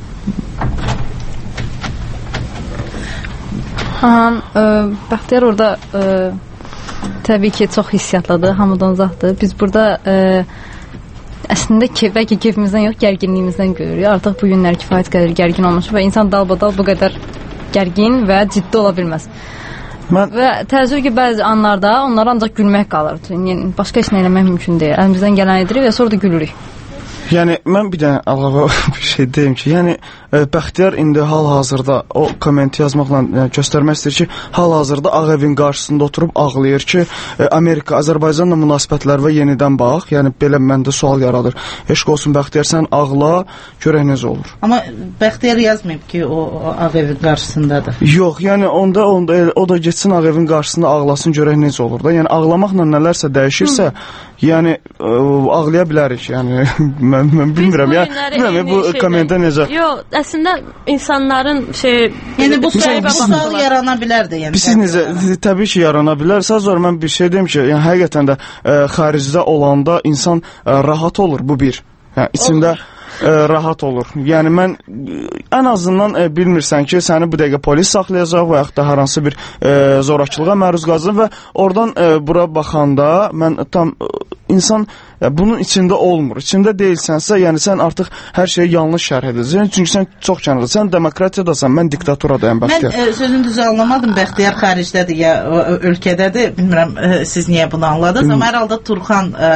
Ha, ə, Bəxtiyar orada ə, təbii ki, çox hissiyatlıdır, hamıdan uzaqdır. Biz burada ə, əslində ki, bəlkə keyfimizdən yox, gərginliyimizdən görürük. Artıq bu günlər kifayət qədər gərgin olmuş və insan dalbadal bu qədər gərgin və ciddi ola bilməz. Mən... Və təəssüf ki, bəzi anlarda onlara ancaq gülmək qalır. Yəni, başqa heç nə eləmək mümkün deyil. Əlimizdən gələn edirik və sonra da gülürük. Yəni mən bir dənə əlavə bir şey deyim ki, yəni e, Bəxtiyar indi hal-hazırda o kommenti yazmaqla yəni, göstərmək istəyir ki, hal-hazırda Ağ Evin qarşısında oturub ağlayır ki, e, Amerika Azərbaycanla münasibətlərə yenidən bax. Yəni belə məndə sual yaradır. Eşq olsun Bəxtiyar, sən ağla, görək necə olur. Amma Bəxtiyar yazmayıb ki, o, o Ağ Evin qarşısındadır. Yox, yəni onda onda o da getsin Ağ Evin qarşısında ağlasın, görək necə olur da. Yəni ağlamaqla nələrsə dəyişirsə, Hı. yəni ə, ağlaya bilərik. Yəni mən, mən bilmirəm ya. Bilmirəm bu kommentdə necə. Yox, əslində insanların şey, yəni bu sual yarana bilər də, yəni. Siz necə təbii ki, yarana bilər. Sadəcə mən bir şey deyim ki, yəni həqiqətən də ə, xaricdə olanda insan ə, rahat olur, bu bir. Yəni içində ə, rahat olur. Yəni mən ən azından ə, bilmirsən ki, səni bu dəqiqə polis saxlayacaq və yaxud da hər hansı bir ə, zorakılığa məruz qalacaq və oradan ə, bura baxanda mən tam ə, insan ə, bunun içində olmur. İçində deyilsənsə, yəni sən artıq hər şeyi yanlış şərh edəcəksən. Çünki sən çox kənarda. Sən demokratiyadasan, mən diktaturadaam Bəxtiyar. Mən ə, sözün düzü anlamadım. Bəxtiyar xaricdədir ya ə, ölkədədir. Bilmirəm ə, siz niyə bunu anladınız, amma hər halda Turxan ə,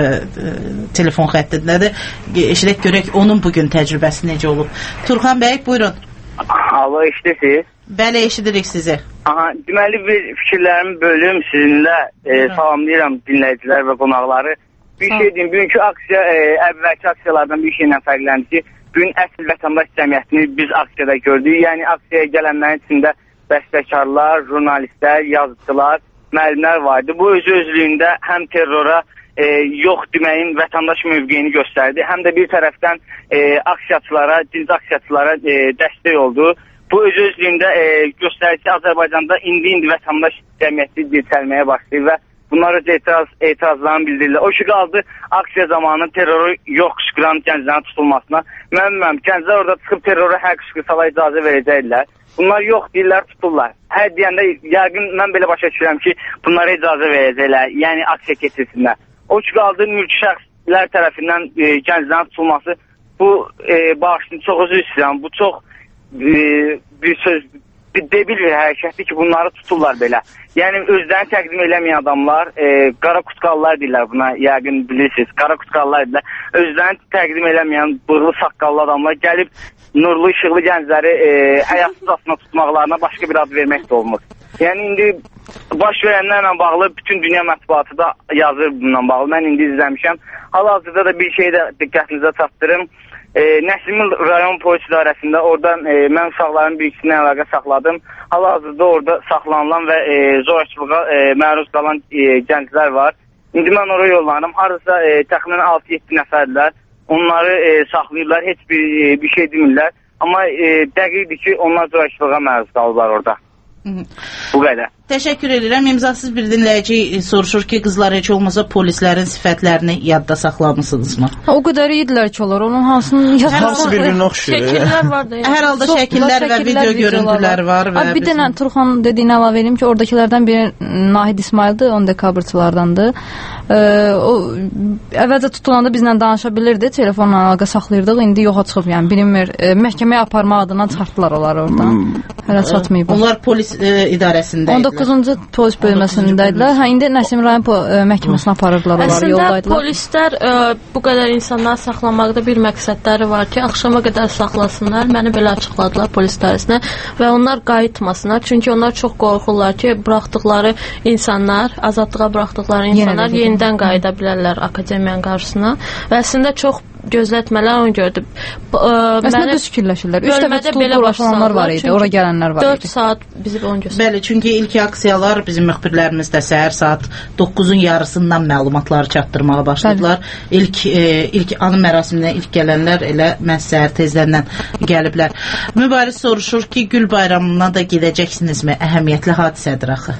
ə, telefon xəttindədir. Eşidək görək onun bugün təcrübəsi necə olub. Turxan bəy, buyurun. Alo, eşidirsiniz? Bəli, eşidirik sizi. Aha, deməli bir fikirlərimi bölüm sizinlə. E, salamlayıram dinləyicilər və qonaqları. Bir şey deyim, bugünkü aksiya e, əvvəlki aksiyalardan bir şeylə fərqləndi ki, bugün əsl vətəndaş cəmiyyətini biz aksiyada gördük. Yəni aksiyaya gələnlərin içində bəstəkarlar, jurnalistlər, yazıcılar, müəllimlər vardı. Bu özü özlüyündə həm terrora e, yox deməyin vətəndaş mövqeyini göstərdi, həm də bir tərəfdən e, aksiyaçılara, dinc aksiyaçılara e, dəstək oldu. Bu öz özlüyündə e, göstərir ki, Azərbaycanda indi-indi vətəndaş cəmiyyəti dirçəlməyə başlayır və bunlar öz etiraz, etirazlarını bildirirlər. O ki qaldı aksiya zamanı terroru yox qışqıran gənclərin tutulmasına. Mən bilməm, gənclər orada çıxıb terroru hər qışqırsala icazə verəcəklər. Bunlar yox deyirlər, tuturlar. Hər deyəndə yəqin mən belə başa düşürəm ki, bunlara icazə verəcəklər, yəni aksiya keçirsinlər. O ki qaldı mülki şəxslər tərəfindən e, gənclərin tutulması, bu e, bağışını çox özür istəyirəm, bu çox e, bir söz, bir debil bir hərəkətdir ki, bunları tuturlar belə. Yəni özlərini təqdim eləməyən adamlar, e, qara qutqallar deyirlər buna, yəqin bilirsiniz, qara qutqallar deyirlər. Özlərini təqdim eləməyən bığlı saqqallı adamlar gəlib nurlu işıqlı gəncləri e, həyatsız aslında tutmaqlarına başqa bir ad vermək də olmur. Yəni indi baş verənlərlə bağlı bütün dünya mətbuatı da yazır bununla bağlı. Mən indi izləmişəm. Hal-hazırda da bir şey də diqqətinizə çatdırım. E, Nəsimil rayon polis idarəsində orada e, mən uşaqların bir ikisini əlaqə saxladım. Hal-hazırda orada saxlanılan və e, zorakılığa e, məruz qalan e, gənclər var. İndi mən oraya yollandım. Harasa e, təxminən altı yeddi nəfərdirlər. Onları e, saxlayırlar, heç bir, e, bir şey demirlər. Amma e, dəqiqdir ki, onlar zorakılığa məruz qalıblar orada. Hı -hı. Bu qədər. Təşəkkür edirəm. İmzasız bir dinləyici soruşur ki, qızlar heç olmasa polislərin sifətlərini yadda saxlamısınızmı? Ha, o qədər idilər ki, onlar onun hansını hansı bir-birinə oxşuyur. Şəkillər var da. Hər halda Çox, şəkillər və video görüntüləri var və bir dənə Turxan dediyinə əlavə edeyim ki, oradakilərdən biri Nahid İsmaildir, on dekabrçılardandır. Ee, o əvvəlcə tutulanda bizlə danışa bilirdi, telefonla əlaqə saxlayırdıq, indi yoxa çıxıb, yəni bilinmir. E, məhkəməyə aparma adına çıxartdılar onları oradan. Hmm. Hələ çatmayıb. Onlar polis e, idarəsində on doqquzuncu polis bölməsindəydilər. Hə, indi Nəsim rayon e, məhkəməsinə aparırdılar onları, yoldaydılar. Əslində polislər e, bu qədər insanları saxlamaqda bir məqsədləri var ki, axşama qədər saxlasınlar. Məni belə açıqladılar polis idarəsinə və onlar qayıtmasınlar. Çünki onlar çox qorxurlar ki, buraxdıqları insanlar, azadlığa buraxdıqları insanlar yeni yenidən qayıda bilərlər akademiyanın qarşısına və əslində çox gözlətmələr onu gördüm. Əslində düz fikirləşirlər. Üç dəfə tutulub buraxılanlar var idi, ora gələnlər var idi. dörd saat bizi onu göstərdi. Bəli, çünki ilk aksiyalar bizim müxbirlərimiz də səhər saat doqquzun yarısından məlumatları çatdırmağa başladılar. Bəli. İlk e, ilk anı mərasiminə ilk gələnlər elə məhz səhər tezləndən gəliblər. Mübariz soruşur ki, Gül bayramına da gedəcəksinizmi? Əhəmiyyətli hadisədir axı.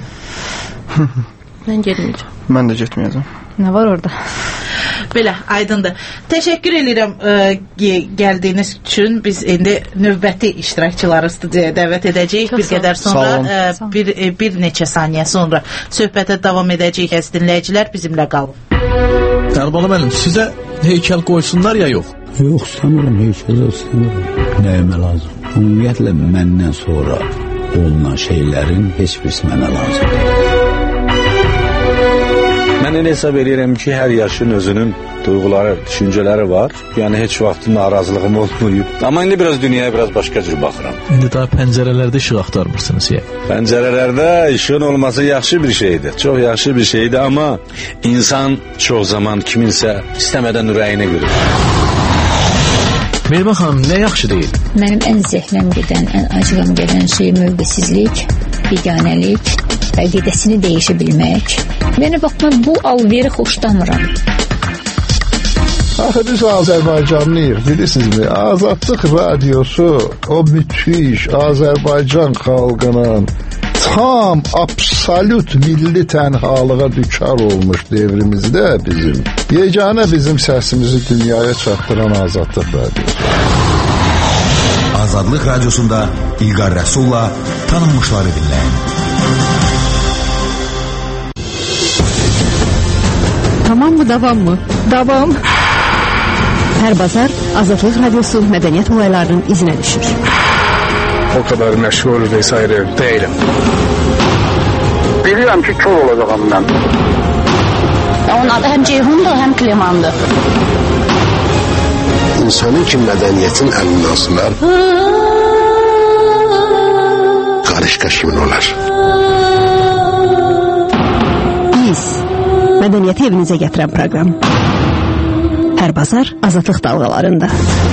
Mən getməyəcəm. Mən də getməyəcəm. Nə var orada? Belə, aydındır. Təşəkkür edirəm ə, gəldiyiniz üçün. Biz indi növbəti iştirakçıları studiyaya dəvət edəcəyik. Çox bir qədər sonra, ə, bir, bir neçə saniyə sonra söhbətə davam edəcəyik. Əziz dinləyicilər, bizimlə qalın. Əlbələ mənim, sizə heykəl qoysunlar ya yox? Yox, istəmirəm, heykəl istəmirəm. Nəyimə lazım? Ümumiyyətlə, məndən sonra olunan şeylərin heç birisi mənə lazım. Mən elə hesab edirəm ki, hər yaşın özünün duyğuları, düşüncələri var. Yəni heç vaxt narazılığım olmayıb. Amma indi biraz dünyaya biraz başqa cür baxıram. İndi daha pəncərələrdə işıq axtarmırsınız ya. Pəncərələrdə işığın olması yaxşı bir şeydir. Çox yaxşı bir şeydir, amma insan çox zaman kiminsə istəmədən ürəyinə görür. Mehriban xanım, nə yaxşı deyil? Mənim ən zəhləm gedən, ən acığım gedən şey mövqesizlik, biganəlik, əqidəsini dəyişə bilmək. Mənə baxma, bu alveri xoşlamıram. Axı biz Azərbaycanlıyıq, bilirsinizmi? Azadlıq radiosu o müthiş Azərbaycan xalqının tam, absolut milli tənhalığa düçar olmuş devrimizdə bizim, yeganə bizim səsimizi dünyaya çatdıran Azadlıq radiosu. Azadlıq radiosunda İlqar Rəsulla tanınmışları dinləyin. Tamam mı, davam mı? Davam. Hər bazar Azadlıq radiosu mədəniyyət olaylarının izinə düşür. O kadar məşğul vesaire değilim. Bilirəm ki, kör olacağım mən. Onun adı həm Ceyhundur, həm Klimandır. İnsanın ki, mədəniyyətin əlindən asılar, qarışqa kimin olar? Biz, mədəniyyəti evinizə gətirən proqram. Hər bazar Azadlıq dalğalarında.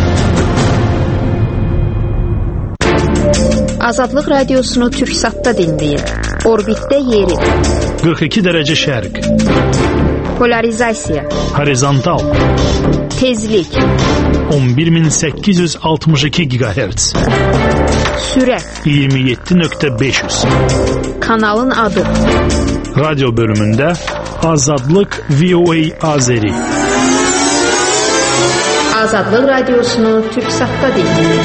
Azadlıq radiosunu Türksatda dinləyin. Orbitdə yeri. qırx iki dərəcə şərq. Polarizasiya. Horizontal. Tezlik. on bir min səkkiz yüz altmış iki gigahertz. Sürət. iyirmi yeddi nöqtə beş yüz. Kanalın adı. Radyo bölümündə Azadlıq V O A Azeri. Azadlıq radiosunu Türksatda dinləyin.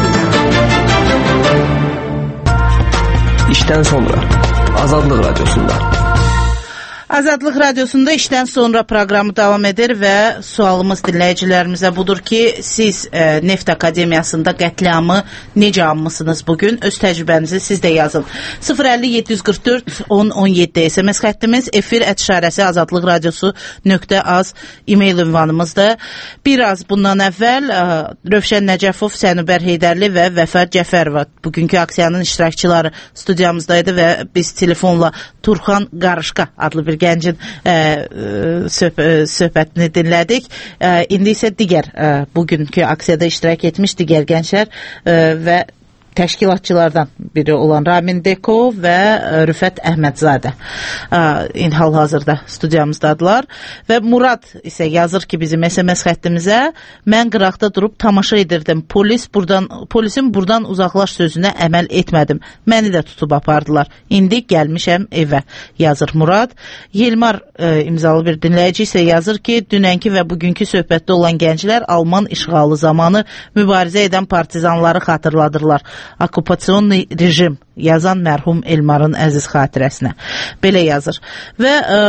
İşdən sonra Azadlıq radiosunda. Azadlıq radiosunda işdən sonra proqramı davam edir və sualımız dinləyicilərimizə budur ki, siz e, Neft Akademiyasında qətliamı necə anmısınız bugün? Öz təcrübənizi siz də yazın. sıfır əlli yeddi yüz qırx dörd on on yeddi S M S xəttimiz, efir ət işarəsi azadlıq radiosu nöqtə az e-mail ünvanımızdır. Biraz bundan əvvəl e, Rövşən Nəcəfov, Sənubər Heydərli və Vəfər Cəfərova bugünkü aksiyanın iştirakçıları studiyamızdaydı və biz telefonla Turxan Qarışqa adlı bir gəncin ə, söhb söhbətini dinlədik. Ə, indi isə digər ə, bugünkü aksiyada iştirak etmiş digər gənclər ə, və təşkilatçılardan biri olan Ramin Deko və Rüfət Əhmədzadə hal-hazırda studiyamızdadılar və Murad isə yazır ki, bizim S M S xəttimizə, mən qıraqda durub tamaşa edirdim. Polis buradan, polisin buradan uzaqlaş sözünə əməl etmədim. Məni də tutub apardılar. İndi gəlmişəm evə, yazır Murad. Yelmar e, imzalı bir dinləyici isə yazır ki, dünənki və bugünkü söhbətdə olan gənclər Alman işğalı zamanı mübarizə edən partizanları xatırladırlar. Okupasyon rejim, yazan mərhum Elmarın əziz xatirəsinə. Belə yazır. Və ə,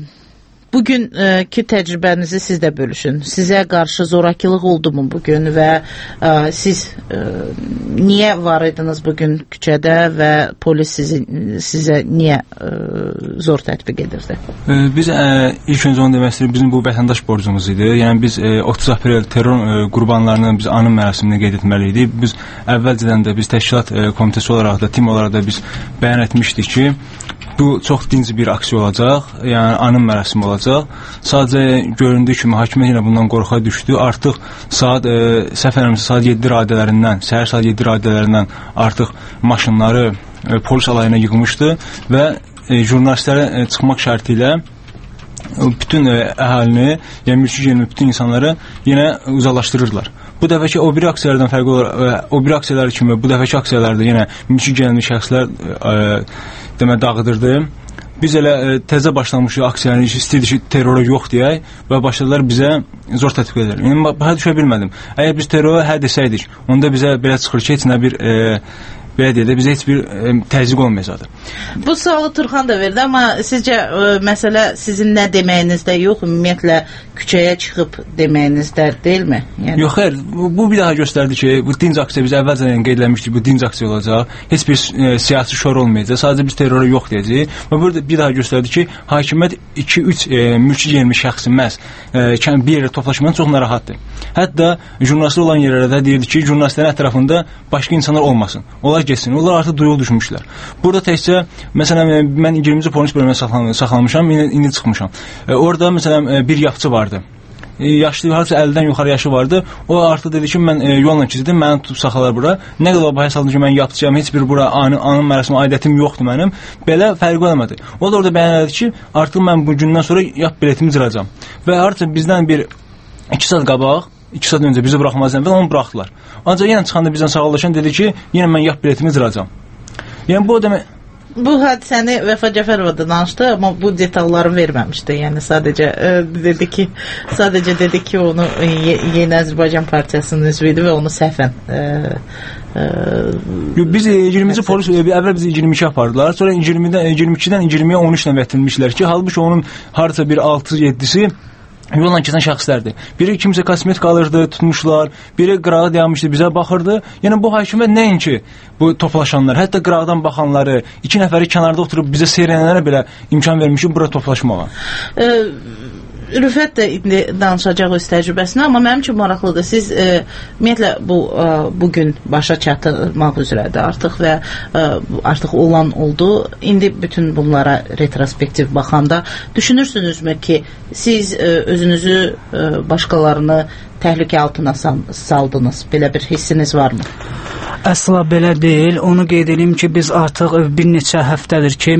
bugünkü təcrübənizi siz də bölüşün. Sizə qarşı zorakılıq oldu mu bugün və ə, siz ə, niyə var idiniz bugün küçədə və polis sizi, sizə niyə ə, zor tətbiq edirdi? Biz ə, ilk öncə onu demək istəyirəm, bizim bu vətəndaş borcumuz idi. Yəni biz ə, otuz aprel terror ə, qurbanlarının biz anım mərasimini qeyd etməliydik. Biz əvvəlcədən də biz təşkilat ə, komitəsi olaraq da, tim olaraq da biz bəyan etmişdik ki, bu çox dinc bir aksiya olacaq, yəni anım mərasimi olacaq. Sadəcə göründüyü kimi hakimiyyət yenə bundan qorxa düşdü. Artıq saat, e, səhv eləmirəmsə, saat yeddi radələrindən, səhər saat yeddi radələrindən artıq maşınları e, polis alayına yığmışdı və e, jurnalistlərə e, çıxmaq şərti ilə bütün e, əhalini, yəni mülki gəlmə bütün insanları yenə uzaqlaşdırırlar. Bu dəfəki o biri aksiyalardan fərqli olaraq, o biri aksiyalar kimi bu dəfəki aksiyalarda yenə mülki gəlmə şəxslər e, demə dağıdırdı. Biz elə e, təzə başlamışıq aksiyanı, istəyirdik ki, terrora yox deyək və başladılar bizə zor tətbiq edir. Yəni, başa düşə bilmədim. Əgər biz terrora hə desəydik, onda bizə belə çıxır ki, heç nə bir e, belə deyə də bizə heç bir e, təzyiq olmayacaqdır. Bu sualı Turxan da verdi, amma sizcə ə, məsələ sizin nə deməyinizdə yox, ümumiyyətlə küçəyə çıxıb deməyinizdə deyilmi? Yəni... Yox, xeyr, bu, bu bir daha göstərdi ki, bu dinc aksiya biz əvvəlcədən qeyd etmişdik, bu dinc aksiya olacaq, heç bir e, siyasi şor olmayacaq, sadəcə biz terrora yox deyəcəyik. Və burada bir daha göstərdi ki, hakimiyyət iki üç e, mülki yerli şəxsi məhz e, bir yerə toplaşmadan çox narahatdır. Hətta jurnalistlər olan yerlərdə deyirdi ki, jurnalistlərin ətrafında başqa insanlar olmasın. Onlar geçsin. Onlar artıq duyuq düşmüşlər. Burada təkcə, məsələn, mən iyirminci polis bölməyə saxlanmışam, indi, indi çıxmışam. E, orada, məsələn, bir yapçı vardı. E, yaşlı, harca əldən yuxarı yaşı vardı. O artıq dedi ki, mən e, yolla keçirdim, məni tutub saxalar bura. Nə qədər bahaya saldım ki, mən yapçıyam, heç bir bura anı, anın mərasimi aidiyyətim yoxdur mənim. Belə fərqi olmadı. O da orada bəyan elədi ki, artıq mən bu gündən sonra yap biletimi cıracam. Və artıq bizdən bir iki saat qabaq, iki saat öncə bizi buraxmazdan və onu buraxdılar. Ancaq yenə çıxanda bizdən sağollaşan dedi ki, yenə mən yap biletimi cıracam. Yəni bu o demək... Bu hadisəni Vəfa Cəfərova da danışdı, amma bu detalları verməmişdi. Yəni sadəcə e, dedi ki, sadəcə dedi ki, onu Ye Yeni Azərbaycan Partiyasının üzvü idi və onu səhvən e, e, biz iyirminci polis əvvəl bizi iyirmi iki apardılar. Sonra iyirmidən iyirmi ikidən iyirmiyə on üç ilə gətirmişlər ki, halbuki onun harca bir altı yedisi yolla keçən şəxslərdir. Biri kimsə kosmetik alırdı, tutmuşlar, biri qırağa dayanmışdı, bizə baxırdı. Yəni bu hakimiyyət nəinki bu toplaşanlar, hətta qıraqdan baxanları, iki nəfəri kənarda oturub bizə seyrənənlərə belə imkan vermişik bura toplaşmağa. E, Rüfət də indi danışacaq öz təcrübəsini, amma mənim üçün maraqlıdır. Siz e, ümumiyyətlə bu e, bugün başa çatılmaq üzrədir artıq və e, artıq olan oldu. İndi bütün bunlara retrospektiv baxanda düşünürsünüzmü ki, siz e, özünüzü e, başqalarını təhlükə altına saldınız? Belə bir hissiniz varmı? Əsla belə deyil. Onu qeyd edeyim ki, biz artıq bir neçə həftədir ki,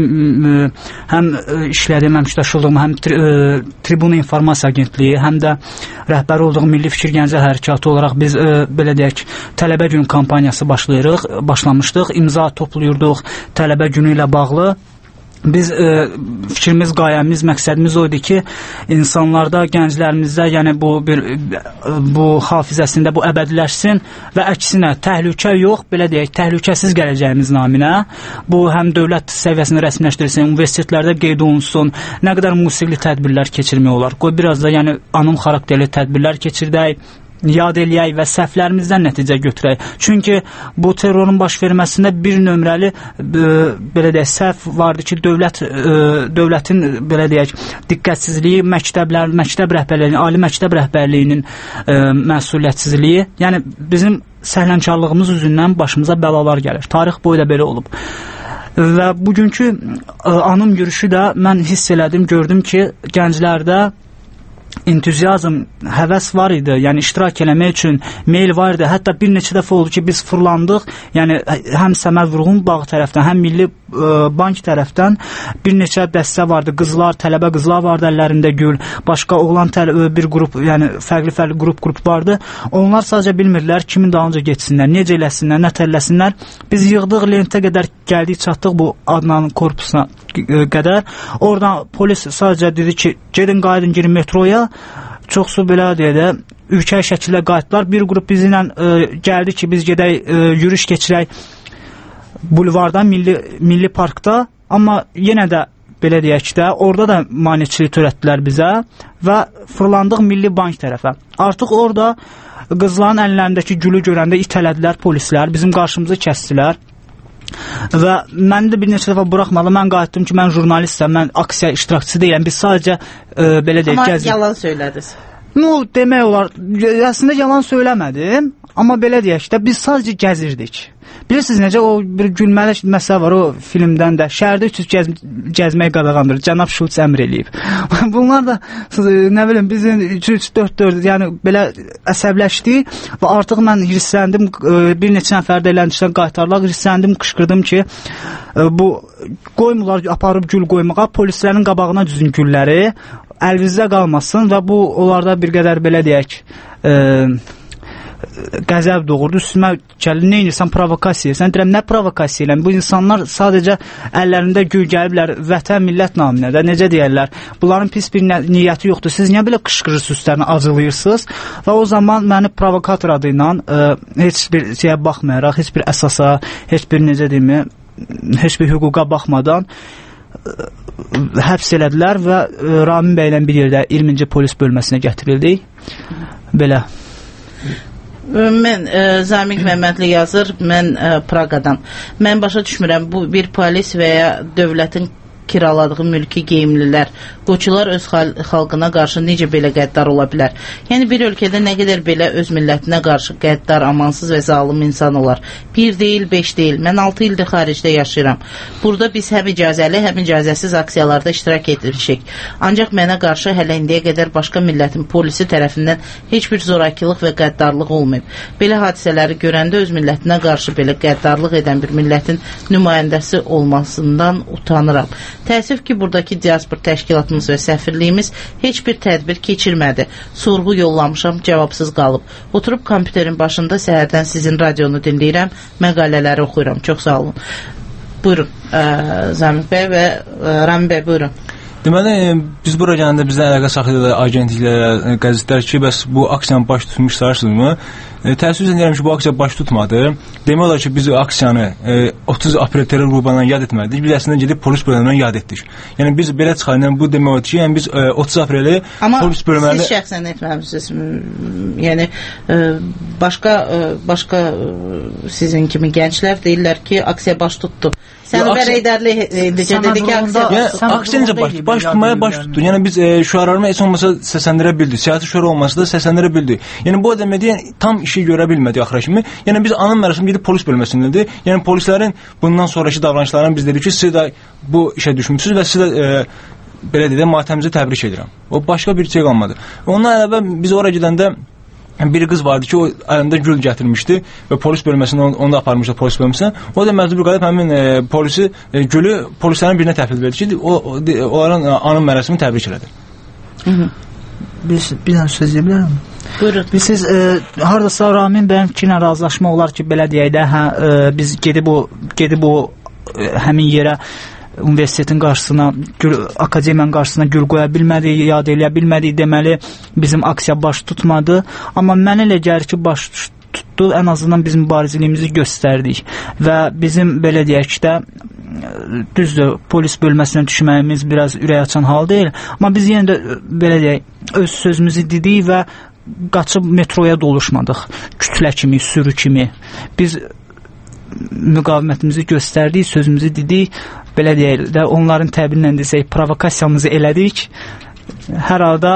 həm işlədiyim, əməkdaş olduğum, həm tri, Tribuna İnformasiya Agentliyi, həm də rəhbəri olduğum Milli Fikir Gəncə Hərəkatı olaraq biz belə deyək, tələbə günü kampaniyası başlayırıq, başlamışdıq, imza toplayırdıq tələbə günü ilə bağlı. Biz e, fikrimiz, qayəmiz, məqsədimiz o idi ki, insanlarda, gənclərimizdə, yəni bu bir bu hafizəsində bu əbədiləşsin və əksinə təhlükə yox, belə deyək, təhlükəsiz gələcəyimiz naminə bu həm dövlət səviyyəsində rəsmiləşdirilsin, universitetlərdə qeyd olunsun, nə qədər musiqili tədbirlər keçirmək olar. Qoy biraz da yəni anım xarakterli tədbirlər keçirdək, yad eləyək və səhvlərimizdən nəticə götürək. Çünki bu terrorun baş verməsində bir nömrəli e, belə deyək, səhv vardı ki, dövlət e, dövlətin belə deyək, diqqətsizliyi, məktəblər, məktəb rəhbərliyinin, ali məktəb rəhbərliyinin e, məsuliyyətsizliyi. Yəni bizim səhlənkarlığımız üzündən başımıza bəlalar gəlir. Tarix boyu da belə olub. Və bugünkü e, anım yürüyüşü də mən hiss elədim, gördüm ki, gənclərdə entuziyazm, həvəs var idi, yəni iştirak eləmək üçün meyl var idi. Hətta bir neçə dəfə oldu ki, biz fırlandıq, yəni həm Səməd Vurğun bağı tərəfdən, həm Milli ə, Bank tərəfdən bir neçə dəstə vardı, qızlar, tələbə qızlar vardı, əllərində gül, başqa oğlan tələbə bir qrup, yəni fərqli-fərqli qrup-qrup vardı. Onlar sadəcə bilmirlər kimin dalınca getsinlər, necə eləsinlər, nə tərləsinlər. Biz yığdıq, lentə qədər gəldik, çatdıq bu Adnan korpusuna qədər. Oradan polis sadəcə dedi ki, gedin, qayıdın, girin metroya. Çoxsu belə deyə də ülkəyə şəkildə qayıtdılar. Bir qrup bizimlə e, gəldi ki, biz gedək e, yürüyüş keçirək bulvarda, milli, milli parkda. Amma yenə də belə deyək də, orada da maneçilik törətdilər bizə və fırlandıq Milli Bank tərəfə. Artıq orada qızların əllərindəki gülü görəndə itələdilər polislər, bizim qarşımızı kəsdilər. Və məni də bir neçə dəfə buraxmadı. Mən qayıtdım ki, mən jurnalistəm, mən aksiya iştirakçısı deyiləm. Biz sadəcə e, belə deyək, amma gəzdik. Yalan söylədiniz. Nə oldu demək olar? Əslində yalan söyləmədim, amma belə deyək də, biz sadəcə gəzirdik. Bilirsiniz necə, o bir gülməli məsələ var o filmdən də, şəhərdə üç yüz gəz, gəzmək qadağandır, cənab Şults əmr eləyib. Bunlar da, nə bilim, bizim üç üç dörd dörd, yəni belə əsəbləşdik və artıq mən hirsləndim, bir neçə nəfər də eləndikdən qaytarlar, hirsləndim, qışqırdım ki, bu qoymurlar aparıb gül qoymağa, polislərin qabağına düzün gülləri, əlinizdə qalmasın və bu onlarda bir qədər belə deyək, e, qəzəb doğurdu. Üstümə gəlir, nə edirsən, provokasiya. Sən deyirəm, nə provokasiya eləm? Bu insanlar sadəcə əllərində gül gəliblər vətən, millət naminə də, necə deyərlər, bunların pis bir niyyəti yoxdur. Siz niyə belə qışqırırsınız, üstlərini acılayırsınız? Və o zaman məni provokator adı ilə e, heç bir şeyə baxmayaraq, heç bir əsasa, heç bir necə deyim, heç bir hüquqa baxmadan e, həbs elədilər və e, Ramin bəylə bir yerdə iyirminci polis bölməsinə gətirildik. Belə. Mən e, Zamiq Məmmədli yazır, mən e, Praqadan. Mən başa düşmürəm, bu bir polis və ya dövlətin kiraladığı mülki geyimlilər, qoçular öz xalqına qarşı necə belə qəddar ola bilər? Yəni bir ölkədə nə qədər belə öz millətinə qarşı qəddar, amansız və zalım insan olar? Bir deyil, beş deyil. Mən altı ildir xaricdə yaşayıram. Burada biz həm icazəli, həm icazəsiz aksiyalarda iştirak etmişik. Ancaq mənə qarşı hələ indiyə qədər başqa millətin polisi tərəfindən heç bir zorakılıq və qəddarlıq olmayıb. Belə hadisələri görəndə öz millətinə qarşı belə qəddarlıq edən bir millətin nümayəndəsi olmasından utanıram. Təəssüf ki, buradakı diaspor təşkilatımız və səfirliyimiz heç bir tədbir keçirmədi. Sorğu yollamışam, cavabsız qalıb. Oturub kompüterin başında səhərdən sizin radionu dinləyirəm, məqalələri oxuyuram. Çox sağ olun. Buyurun, Zamiq bəy və Rami bəy, buyurun. Deməli, biz bura gələndə bizdən əlaqə saxlayırlar agentliklərə, qəzetlər ki, bəs bu aksiyanı baş tutmuş sayırsınızmı? E, təəssüf edirəm ki, bu aksiya baş tutmadı. Demək olar ki, biz aksiyanı e, otuz aprel terror qrupundan yad etmədik. Biz əslində gedib polis bölməlindən yad etdik. Yəni biz belə çıxardan bu demək olar ki, yəni biz e, otuz apreli Amma polis bölməlindən... Amma siz şəxsən etməmişsiniz. Yəni e, başqa e, başqa e, sizin kimi gənclər deyirlər ki, aksiya baş tutdu. Sənubər Heydərli indicə dedi ki, aksiya aksiya necə baş, baş tutmaya baş tutdu. Yəni biz e, şüarlarımı heç olmasa səsləndirə bildik. Siyasi şüar olmasa da səsləndirə bildik. Yəni bu demək yəni, tam işi görə bilmədik axıra kimi. Yəni biz anın mərasimi gedib polis bölməsindədir. Yəni polislərin bundan sonraki davranışlarını biz dedik ki, siz də bu işə düşmüsünüz və siz də e, belə dedim, matəmimizi təbrik edirəm. O başqa bir şey qalmadı. Ondan əlavə biz ora gedəndə bir qız vardı ki, o əlində gül gətirmişdi və polis bölməsində onu da aparmışdı polis bölməsinə. O da məcbur qalıb həmin e, polisi e, gülü polislərin birinə təhvil verdi ki, o, o onların anın mərasimi təbrik elədi. Hı -hı. Biz bir dənə söz deyə bilərəm. Buyurun. Biz siz e, hardasa Ramin bəyəm ki, ilə razılaşma olar ki, belə deyək də, hə, e, biz gedib o gedib o e, həmin yerə universitetin qarşısına, gül, akademiyanın qarşısına gül qoya bilmədik, yad eləyə bilmədik, deməli bizim aksiya baş tutmadı. Amma mənə elə gəlir ki, baş tutdu, ən azından bizim mübarizəliyimizi göstərdik və bizim belə deyək də, düzdür, polis bölməsinə düşməyimiz biraz ürək açan hal deyil, amma biz yenə də belə deyək, öz sözümüzü dedik və qaçıb metroya doluşmadıq, kütlə kimi, sürü kimi. Biz müqavimətimizi göstərdik, sözümüzü dedik, belə deyək də, onların təbirinlə desək, provokasiyamızı elədik. Hər halda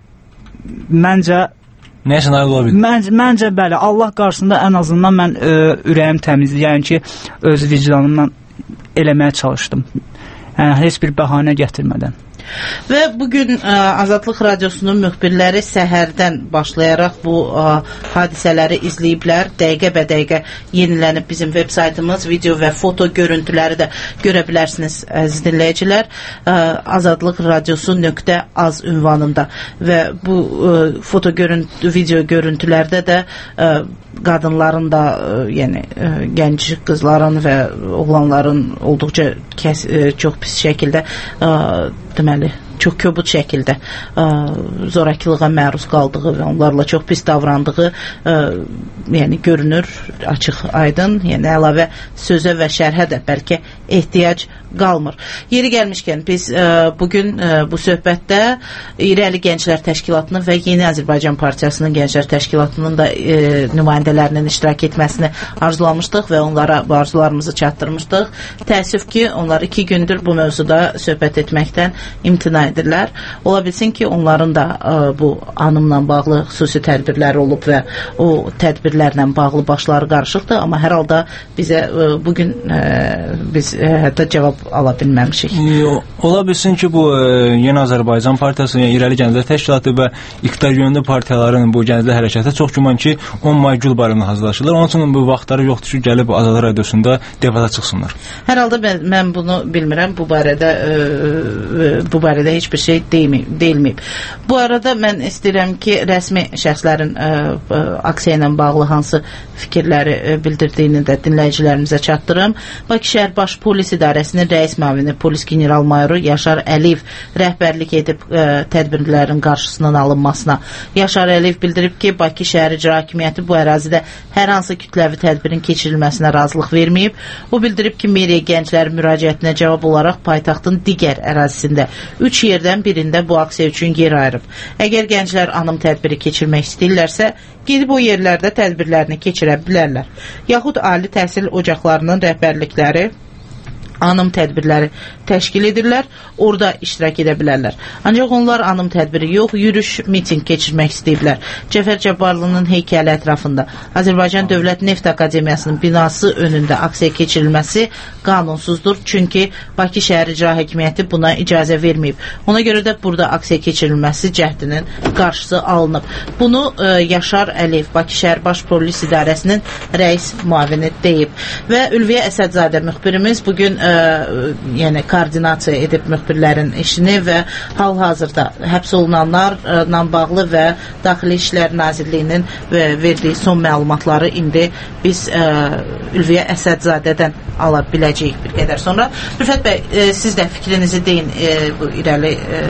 məncə nəyəsə nail ola bildi? Məncə, məncə bəli, Allah qarşısında ən azından mən e, ürəyim təmizdir, yəni ki, öz vicdanımla eləməyə çalışdım. Yəni, heç bir bəhanə gətirmədən. Və bugün ə, Azadlıq Radiosunun müxbirləri səhərdən başlayaraq bu ə, hadisələri izləyiblər. Dəqiqə bə dəqiqə yenilənib bizim veb saytımız, video və foto görüntüləri də görə bilərsiniz əziz dinləyicilər. Ə, Azadlıq Radiosu nöqtə az ünvanında və bu ə, foto görüntü, video görüntülərdə də ə, qadınların da ə, yəni ə, gənc qızların və oğlanların olduqca kəs, ə, çox pis şəkildə ə, deməli, çox kobud şəkildə ə, zorakılığa məruz qaldığı və onlarla çox pis davrandığı ə, yəni görünür, açıq, aydın, yəni əlavə sözə və şərhə də bəlkə ehtiyac qalmır. Yeri gəlmişkən biz ə, bugün ə, bu söhbətdə İrəli Gənclər Təşkilatının və Yeni Azərbaycan Partiyasının Gənclər Təşkilatının da ə, nümayəndələrinin iştirak etməsini arzulamışdıq və onlara bu arzularımızı çatdırmışdıq. Təəssüf ki, onlar iki gündür bu mövzuda söhbət etməkdən imtina edirlər. Ola bilsin ki, onların da ə, bu anımla bağlı xüsusi tədbirləri olub və o tədbirlərlə bağlı başları qarışıqdır, amma hər halda bizə ə, bugün ə, biz ə, hətta cavab ala bilməmişik. Ola bilsin ki, bu ə, Yeni Azərbaycan Partiyası, yəni İrəli Gənclər Təşkilatı və iqtidar yönlü partiyaların bu gənclər hərəkəti çox güman ki, on may gül bayramına hazırlaşırlar. Onun üçün bu vaxtları yoxdur ki, gəlib Azadlıq Radiosunda debata çıxsınlar. Hər halda mən, mən bunu bilmirəm. Bu barədə ə, ə, bu barədə heç bir şey deyilməyib. Bu arada mən istəyirəm ki, rəsmi şəxslərin ə, ə, aksiya ilə bağlı hansı fikirləri ə, bildirdiyini də dinləyicilərimizə çatdırım. Bakı şəhər Baş Polis İdarəsinin rəis müavini polis general-mayoru Yaşar Əliyev rəhbərlik edib ə, tədbirlərin qarşısının alınmasına. Yaşar Əliyev bildirib ki, Bakı şəhər icra hakimiyyəti bu ərazidə hər hansı kütləvi tədbirin keçirilməsinə razılıq verməyib. O bildirib ki, meriya gənclərin müraciətinə cavab olaraq paytaxtın digər ərazisində üç yerdən birində bu aksiya üçün yer ayırıb. Əgər gənclər anım tədbiri keçirmək istəyirlərsə, gedib o yerlərdə tədbirlərini keçirə bilərlər. Yaxud ali təhsil ocaqlarının rəhbərlikləri anım tədbirləri təşkil edirlər, orada iştirak edə bilərlər. Ancaq onlar anım tədbiri yox, yürüyüş, miting keçirmək istəyiblər. Cəfər Cabbarlının heykəli ətrafında Azərbaycan Dövlət Neft Akademiyasının binası önündə aksiya keçirilməsi qanunsuzdur, çünki Bakı şəhər icra hakimiyyəti buna icazə verməyib. Ona görə də burada aksiya keçirilməsi cəhdinin qarşısı alınıb. Bunu ə, Yaşar Əliyev, Bakı şəhər Baş Polis İdarəsinin rəis müavini deyib. Və Ülviyə Əsədzadə müxbirimiz bugün Ə, yəni koordinasiya edib müxbirlərin işini və hal-hazırda həbs olunanlarla bağlı və Daxili İşlər Nazirliyinin verdiyi son məlumatları indi biz ə, Ülviyə Əsədzadədən ala biləcəyik bir qədər sonra. Rüfət bəy, ə, siz də fikrinizi deyin, ə, bu irəli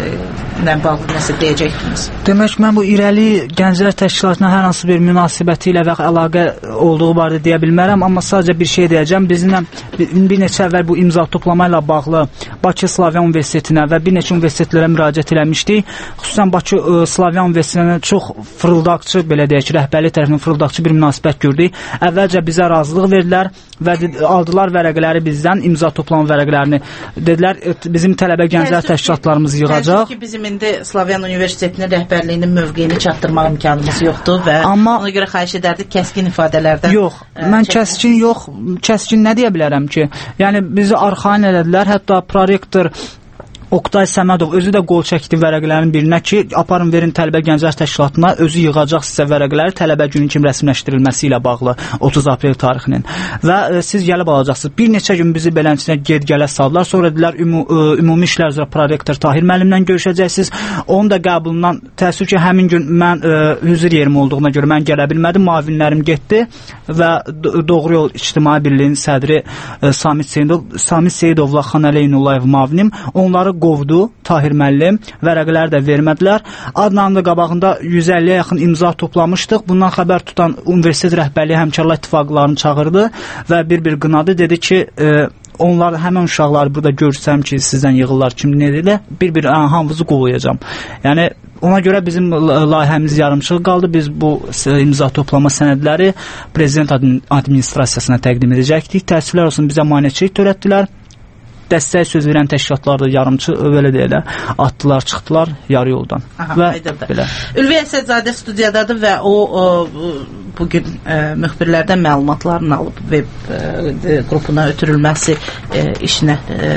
ilə bağlı nəsə deyəcəksiniz? Demək, mən bu irəli gənclər təşkilatına hər hansı bir münasibəti ilə və əlaqə olduğu barədə deyə bilmərəm, amma sadəcə bir şey deyəcəm. Bizimlə bir, bir neçə əvvəl bu imza toplama ilə bağlı Bakı Slavyan Universitetinə və bir neçə universitetlərə müraciət eləmişdik. Xüsusən Bakı ə, Slavyan Universitetinə çox fırıldaqçı, belə deyək, rəhbərlik tərəfindən fırıldaqçı bir münasibət gördük. Əvvəlcə bizə razılıq verdilər və aldılar vərəqələri bizdən, imza toplama vərəqələrini. Dedilər, bizim tələbə gənclər təşkilatlarımız yığacaq. Ki, bizim indi Slavyan Universitetinin rəhbərliyinin mövqeyini çatdırmaq imkanımız yoxdur və amma ona görə xahiş edərdik kəskin ifadələrdən. Yox, ə, mən çəkin. kəskin yox, kəskin nə deyə bilərəm ki? Yəni bizi arxain elədilər, hətta prorektor Oqtay Səmədov özü də qol çəkdi vərəqələrin birinə ki, aparın verin tələbə gənclər təşkilatına, özü yığacaq sizə vərəqələri tələbə günü kimi rəsmiləşdirilməsi ilə bağlı otuz aprel tarixinin. Və e, siz gəlib alacaqsınız. Bir neçə gün bizi belənçinə ged-gələ saldılar. Sonra dedilər, ümu, e, ümumi işlər üzrə prorektor Tahir müəllimlə görüşəcəksiniz. Onun da qəbulundan təəssüf ki, həmin gün mən e, hüzur yerim olduğuna görə mən gələ bilmədim. Mavinlərim getdi və Doğru Yol İctimai Birliyinin sədri e, Samit Seyidov, Samit Seyidovla Xanəli İnullayev mavinim. Onları qovdu Tahir müəllim, vərəqələri də vermədilər. Adnanın da qabağında yüz əlliyə yaxın imza toplamışdıq. Bundan xəbər tutan universitet rəhbərliyi həmkarlar ittifaqlarını çağırdı və bir-bir qınadı. Dedi ki, e, onlar həmən uşaqları burada görsəm ki, sizdən yığırlar kim nə edirlər, bir-bir hamınızı qovuyacam. Yəni ona görə bizim layihəmiz yarımçıq qaldı. Biz bu imza toplama sənədləri prezident administrasiyasına təqdim edəcəkdik. Təəssüflər olsun, bizə maneçilik törətdilər. Dəstək söz verən təşkilatlar da yarımçı, belə deyə də atdılar, çıxdılar yarı yoldan. Aha, və belə. Ülviyə Əsədzadə studiyadadır və o, o bugün e, müxbirlərdən məlumatlarını alıb web e, qrupuna ötürülməsi e, işinə e,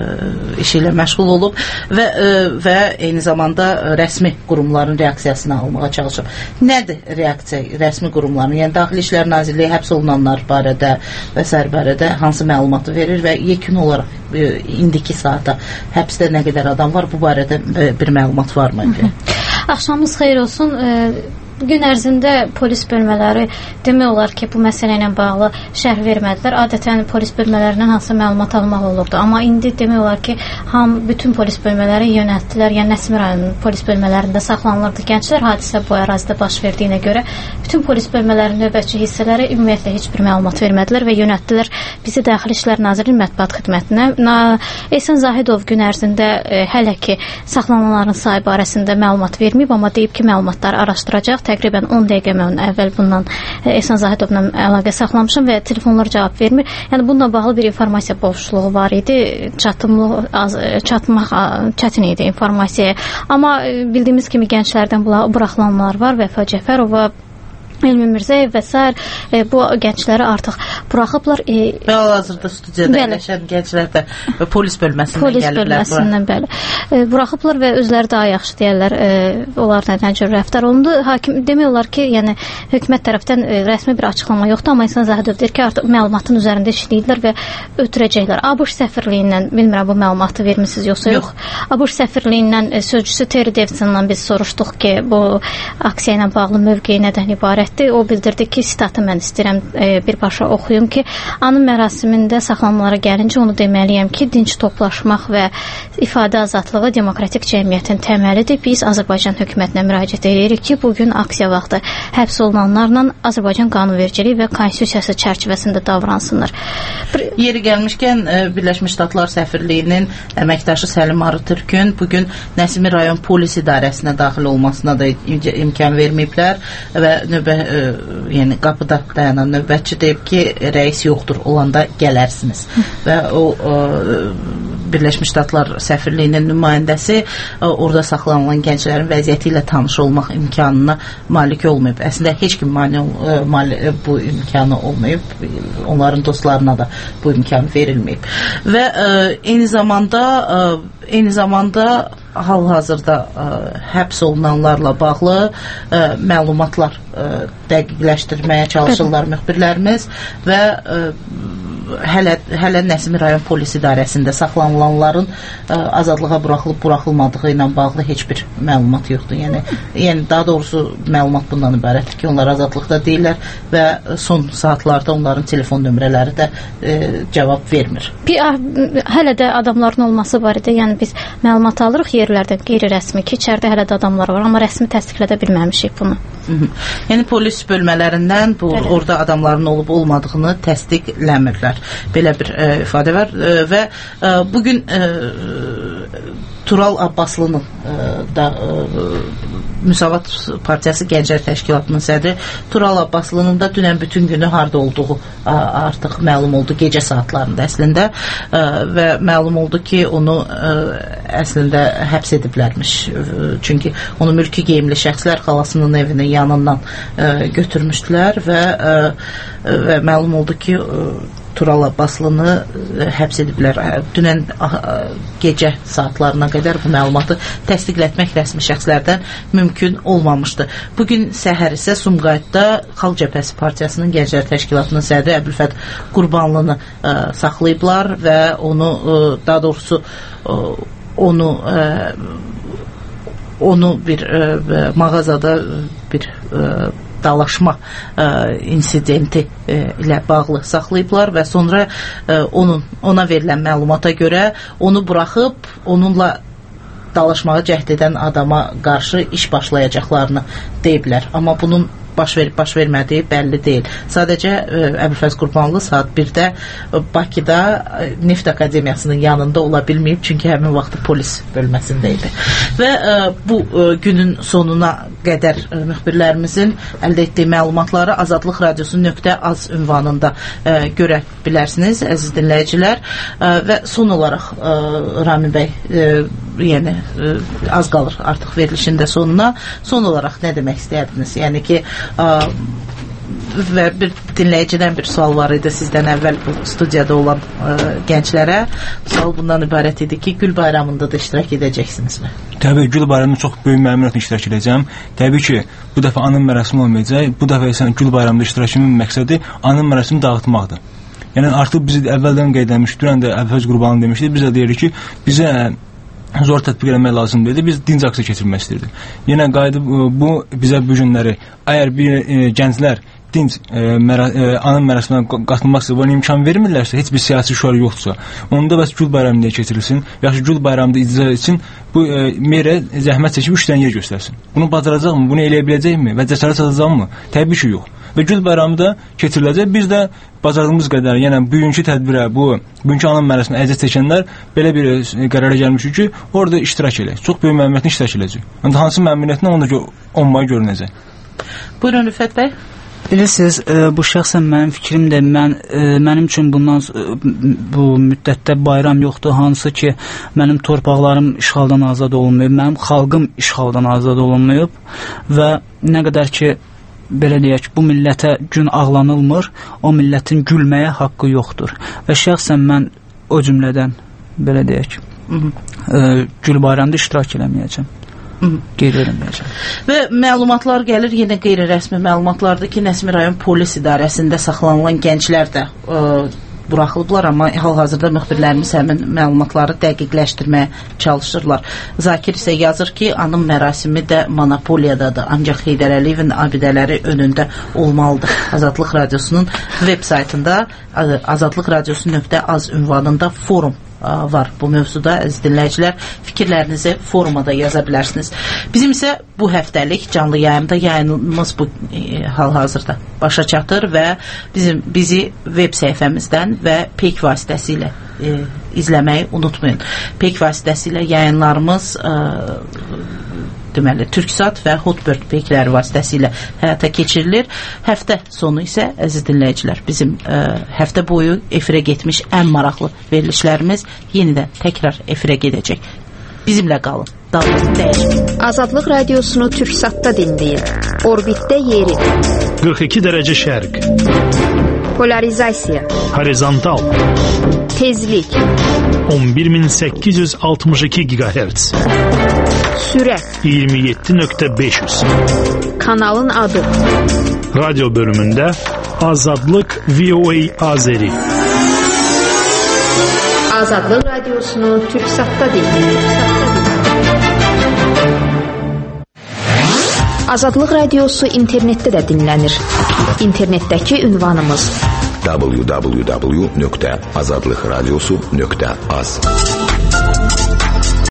işi ilə məşğul olub və e, və eyni zamanda rəsmi qurumların reaksiyasını almağa çalışıb. Nədir reaksiya rəsmi qurumların? Yəni Daxili İşlər Nazirliyi həbs olunanlar barədə və sair barədə hansı məlumatı verir və yekun olaraq indiki saata həbsdə nə qədər adam var, bu barədə bir məlumat varmı? Axşamınız xeyir olsun. Gün ərzində polis bölmələri demək olar ki, bu məsələ ilə bağlı şərh vermədilər. Adətən polis bölmələrindən hansı məlumat almaq olurdu. Amma indi demək olar ki, ham bütün polis bölmələri yönəltdilər. Yəni Nəsimi rayonunun polis bölmələrində saxlanılırdı gənclər. Hadisə bu ərazidə baş verdiyinə görə bütün polis bölmələrinin növbətçi hissələri ümumiyyətlə heç bir məlumat vermədilər və yönəltdilər bizi Daxili İşlər Nazirliyinin mətbuat xidmətinə. Ehsan Zahidov gün ərzində e, hələ ki saxlanılanların sayı barəsində məlumat verməyib, amma deyib ki, məlumatları araşdıracaq. Təqribən on dəqiqə mən əvvəl bundan Ehsan Zahidovla əlaqə saxlamışam və telefonlar cavab vermir. Yəni bununla bağlı bir informasiya boşluğu var idi. Çatımlı az, çatmaq çətin idi informasiyaya. Amma bildiyimiz kimi gənclərdən buraxılanlar var. Vəfa Cəfərova, Elmi Mirzəyev və s. E, bu gəncləri artıq buraxıblar. E, və hal-hazırda studiyada yerləşən gənclər də polis bölməsindən polis gəliblər. Polis bölməsindən, bəli. E, buraxıblar və özləri daha yaxşı deyərlər, e, onlar nə cür rəftar olundu. Hakim demək olar ki, yəni hökumət tərəfdən e, rəsmi bir açıqlama yoxdur, amma insan Zahidov deyir ki, artıq məlumatın üzərində işləyirlər və ötürəcəklər. ABŞ səfirliyindən, bilmirəm bu məlumatı vermisiniz yoxsa yox. yox. ABŞ səfirliyindən e, sözcüsü Terry Davidsondan biz soruşduq ki, bu aksiya ilə bağlı mövqeyi nədən ibarətdir. O bildirdi ki, sitatı mən istəyirəm e, birbaşa oxuyum ki, anın mərasimində saxlanmalara gəlincə onu deməliyəm ki, dinç toplaşmaq və ifadə azadlığı demokratik cəmiyyətin təməlidir. Biz Azərbaycan hökumətinə müraciət edirik ki, bugün aksiya vaxtı həbs olunanlarla Azərbaycan qanunvericiliyi və konstitusiyası çərçivəsində davransınlar. Bir... Yeri gəlmişkən Birləşmiş Ştatlar səfirliyinin əməkdaşı Səlim Arıtürkün bugün Nəsimi rayon polis idarəsinə daxil olmasına da imkan verməyiblər və növbə, ə, yəni qapıda dayanan növbətçi deyib ki, rəis yoxdur, olanda gələrsiniz. və o ə, Birləşmiş Ştatlar səfirliyinin nümayəndəsi ə, orada saxlanılan gənclərin vəziyyəti ilə tanış olmaq imkanına malik olmayıb. Əslində heç kim mani, ə, mali, bu imkanı olmayıb. Onların dostlarına da bu imkan verilməyib. Və ə, eyni zamanda ə, eyni zamanda hal-hazırda ə, həbs olunanlarla bağlı ə, məlumatlar ə, dəqiqləşdirməyə çalışırlar müxbirlərimiz və ə, hələ, hələ Nəsimi rayon polis idarəsində saxlanılanların ə, azadlığa buraxılıb buraxılmadığı ilə bağlı heç bir məlumat yoxdur. Yəni, yəni daha doğrusu məlumat bundan ibarətdir ki, onlar azadlıqda deyirlər və son saatlarda onların telefon nömrələri də ə, cavab vermir. Bir, hələ də adamların olması barədə, yəni biz məlumat alırıq yerlərdən qeyri-rəsmi ki, içəridə hələ də adamlar var, amma rəsmi təsdiqlədə bilməmişik bunu. Hı -hı. Yəni polis bölmələrindən bu Bəli. orada adamların olub olmadığını təsdiqləmirlər. Belə bir ə, ifadə var ə, və ə, bugün ə, Tural Abbaslı'nın ə, da ə, Müsavat Partiyası Gənclər Təşkilatının sədri Tural Abbaslı'nın da dünən bütün günü harda olduğu ə, artıq məlum oldu, gecə saatlarında əslində ə, və məlum oldu ki, onu ə, əslində həbs ediblərmiş. Çünki onu mülki geyimli şəxslər xalasının evinin yanından ə, götürmüşdülər və, ə, və məlum oldu ki, ə, Tural Abbaslı'nı həbs ediblər. Dünən gecə saatlarına qədər bu məlumatı təsdiqlətmək rəsmi şəxslərdən mümkün olmamışdı. Bugün səhər isə Sumqayıtda Xalq Cəbhəsi Partiyasının Gənclər Təşkilatının sədri Əbülfət Qurbanlını ə, saxlayıblar və onu ə, daha doğrusu ə, onu ə, onu bir ə, mağazada bir ə, dalaşma ə, insidenti ə, ilə bağlı saxlayıblar və sonra ə, onun ona verilən məlumata görə onu buraxıb onunla dalaşmağa cəhd edən adama qarşı iş başlayacaqlarını deyiblər. Amma bunun baş verib baş vermədiyi bəlli deyil. Sadəcə Əbülfəz Qurbanlı saat birdə Bakıda Neft Akademiyasının yanında ola bilməyib, çünki həmin vaxtı polis bölməsində idi. Və ə, bu ə, günün sonuna qədər ə, müxbirlərimizin əldə etdiyi məlumatları Azadlıq Radiosu nöqtə az ünvanında ə, görə bilərsiniz, əziz dinləyicilər. Ə, və son olaraq ə, Rami bəy ə, yəni ə, az qalır artıq verilişində sonuna. Son olaraq nə demək istəyirdiniz? Yəni ki, ə, və bir dinləyicidən bir sual var idi sizdən əvvəl bu studiyada olan ə, gənclərə. Sual bundan ibarət idi ki, Gül bayramında da iştirak edəcəksinizmi? Təbii, Gül bayramında çox böyük məmnuniyyətlə iştirak edəcəm. Təbii ki, bu dəfə anın mərasimi olmayacaq. Bu dəfə isə Gül bayramında iştirakımın məqsədi anın mərasimi dağıtmaqdır. Yəni artıq bizi əvvəldən qeyd etmiş, dünən də Əbülfəz Qurbanlı demişdi, bizə deyirik ki, bizə zor tətbiq eləmək lazım dedi. Biz dinc aksiya keçirmək istirdik. Yenə qayıdıb bu bizə bu günləri əgər bir e, gənclər dinc e, məra, e, anın mərasiminə qatılmaq istəyir, imkan vermirlərsə, heç bir siyasi şüar yoxdursa, onda bəs Gül bayramında keçirilsin. Yaxşı, Gül bayramında icra için bu e, merə zəhmət çəkib üç dənə yer göstərsin. Bunu bacaracaqmı? Bunu eləyə biləcəkmi? Və cəsarət çatacaqmı? Təbii ki, yox. Və Gül bayramı da keçiriləcək. Biz də bacardığımız qədər, yəni bugünkü tədbirə, bu bugünkü anın mərasiminə əziyyət çəkənlər belə bir qərara gəlmişik ki, orada iştirak edək. Çox böyük məmnuniyyətlə iştirak edəcək. Yəni hansı məmnuniyyətlə onu da olmaya görünəcək. Buyurun Rüfət bəy. Bilirsiniz, bu şəxsən mənim fikrimdir. Mən, mənim üçün bundan bu müddətdə bayram yoxdur, hansı ki, mənim torpaqlarım işğaldan azad olunmayıb, mənim xalqım işğaldan azad olunmayıb və nə qədər ki, belə deyək, bu millətə gün ağlanılmır, o millətin gülməyə haqqı yoxdur. Və şəxsən mən o cümlədən belə deyək, e, Gül bayramında iştirak eləməyəcəm. Qeyd edilməyəcəm. Və məlumatlar gəlir, yenə qeyri-rəsmi məlumatlardır ki, Nəsimi rayon polis idarəsində saxlanılan gənclər də ə, buraxılıblar, amma hal-hazırda müxbirlərimiz həmin məlumatları dəqiqləşdirməyə çalışırlar. Zakir isə yazır ki, anım mərasimi də monopoliyadadır, ancaq Heydər Əliyevin abidələri önündə olmalıdır. Azadlıq Radiosunun veb saytında azadlıq radiosu nöqtə az ünvanında forum var bu mövzuda. Əziz dinləyicilər, fikirlərinizi forumada yaza bilərsiniz. Bizim isə bu həftəlik canlı yayımda yayınımız bu e, hal-hazırda başa çatır və bizim bizi veb səhifəmizdən və peyk vasitəsilə e, izləməyi unutmayın. Peyk vasitəsilə yayınlarımız e, deməli Türksat və Hotbird peykləri vasitəsilə həyata keçirilir. Həftə sonu isə əziz dinləyicilər, bizim ə, həftə boyu efirə getmiş ən maraqlı verilişlərimiz yenidən təkrar efirə gedəcək. Bizimlə qalın. Dalınızı dəyişməyin. Azadlıq radiosunu Türksatda dinləyin. Orbitdə yeri. qırx iki dərəcə şərq. Polarizasiya. Horizontal. Tezlik. on bir min səkkiz yüz altmış iki gigahertz. Sürət. iyirmi yeddi nöqtə beş yüz. Kanalın adı. Radyo bölümündə Azadlıq V O A Azeri. Azadlıq radiosunu Türksatda dinləyin. Azadlıq radiosu internetdə də dinlənir. İnternetdəki ünvanımız w w w nöqtə azadlıqradiosu nöqtə az.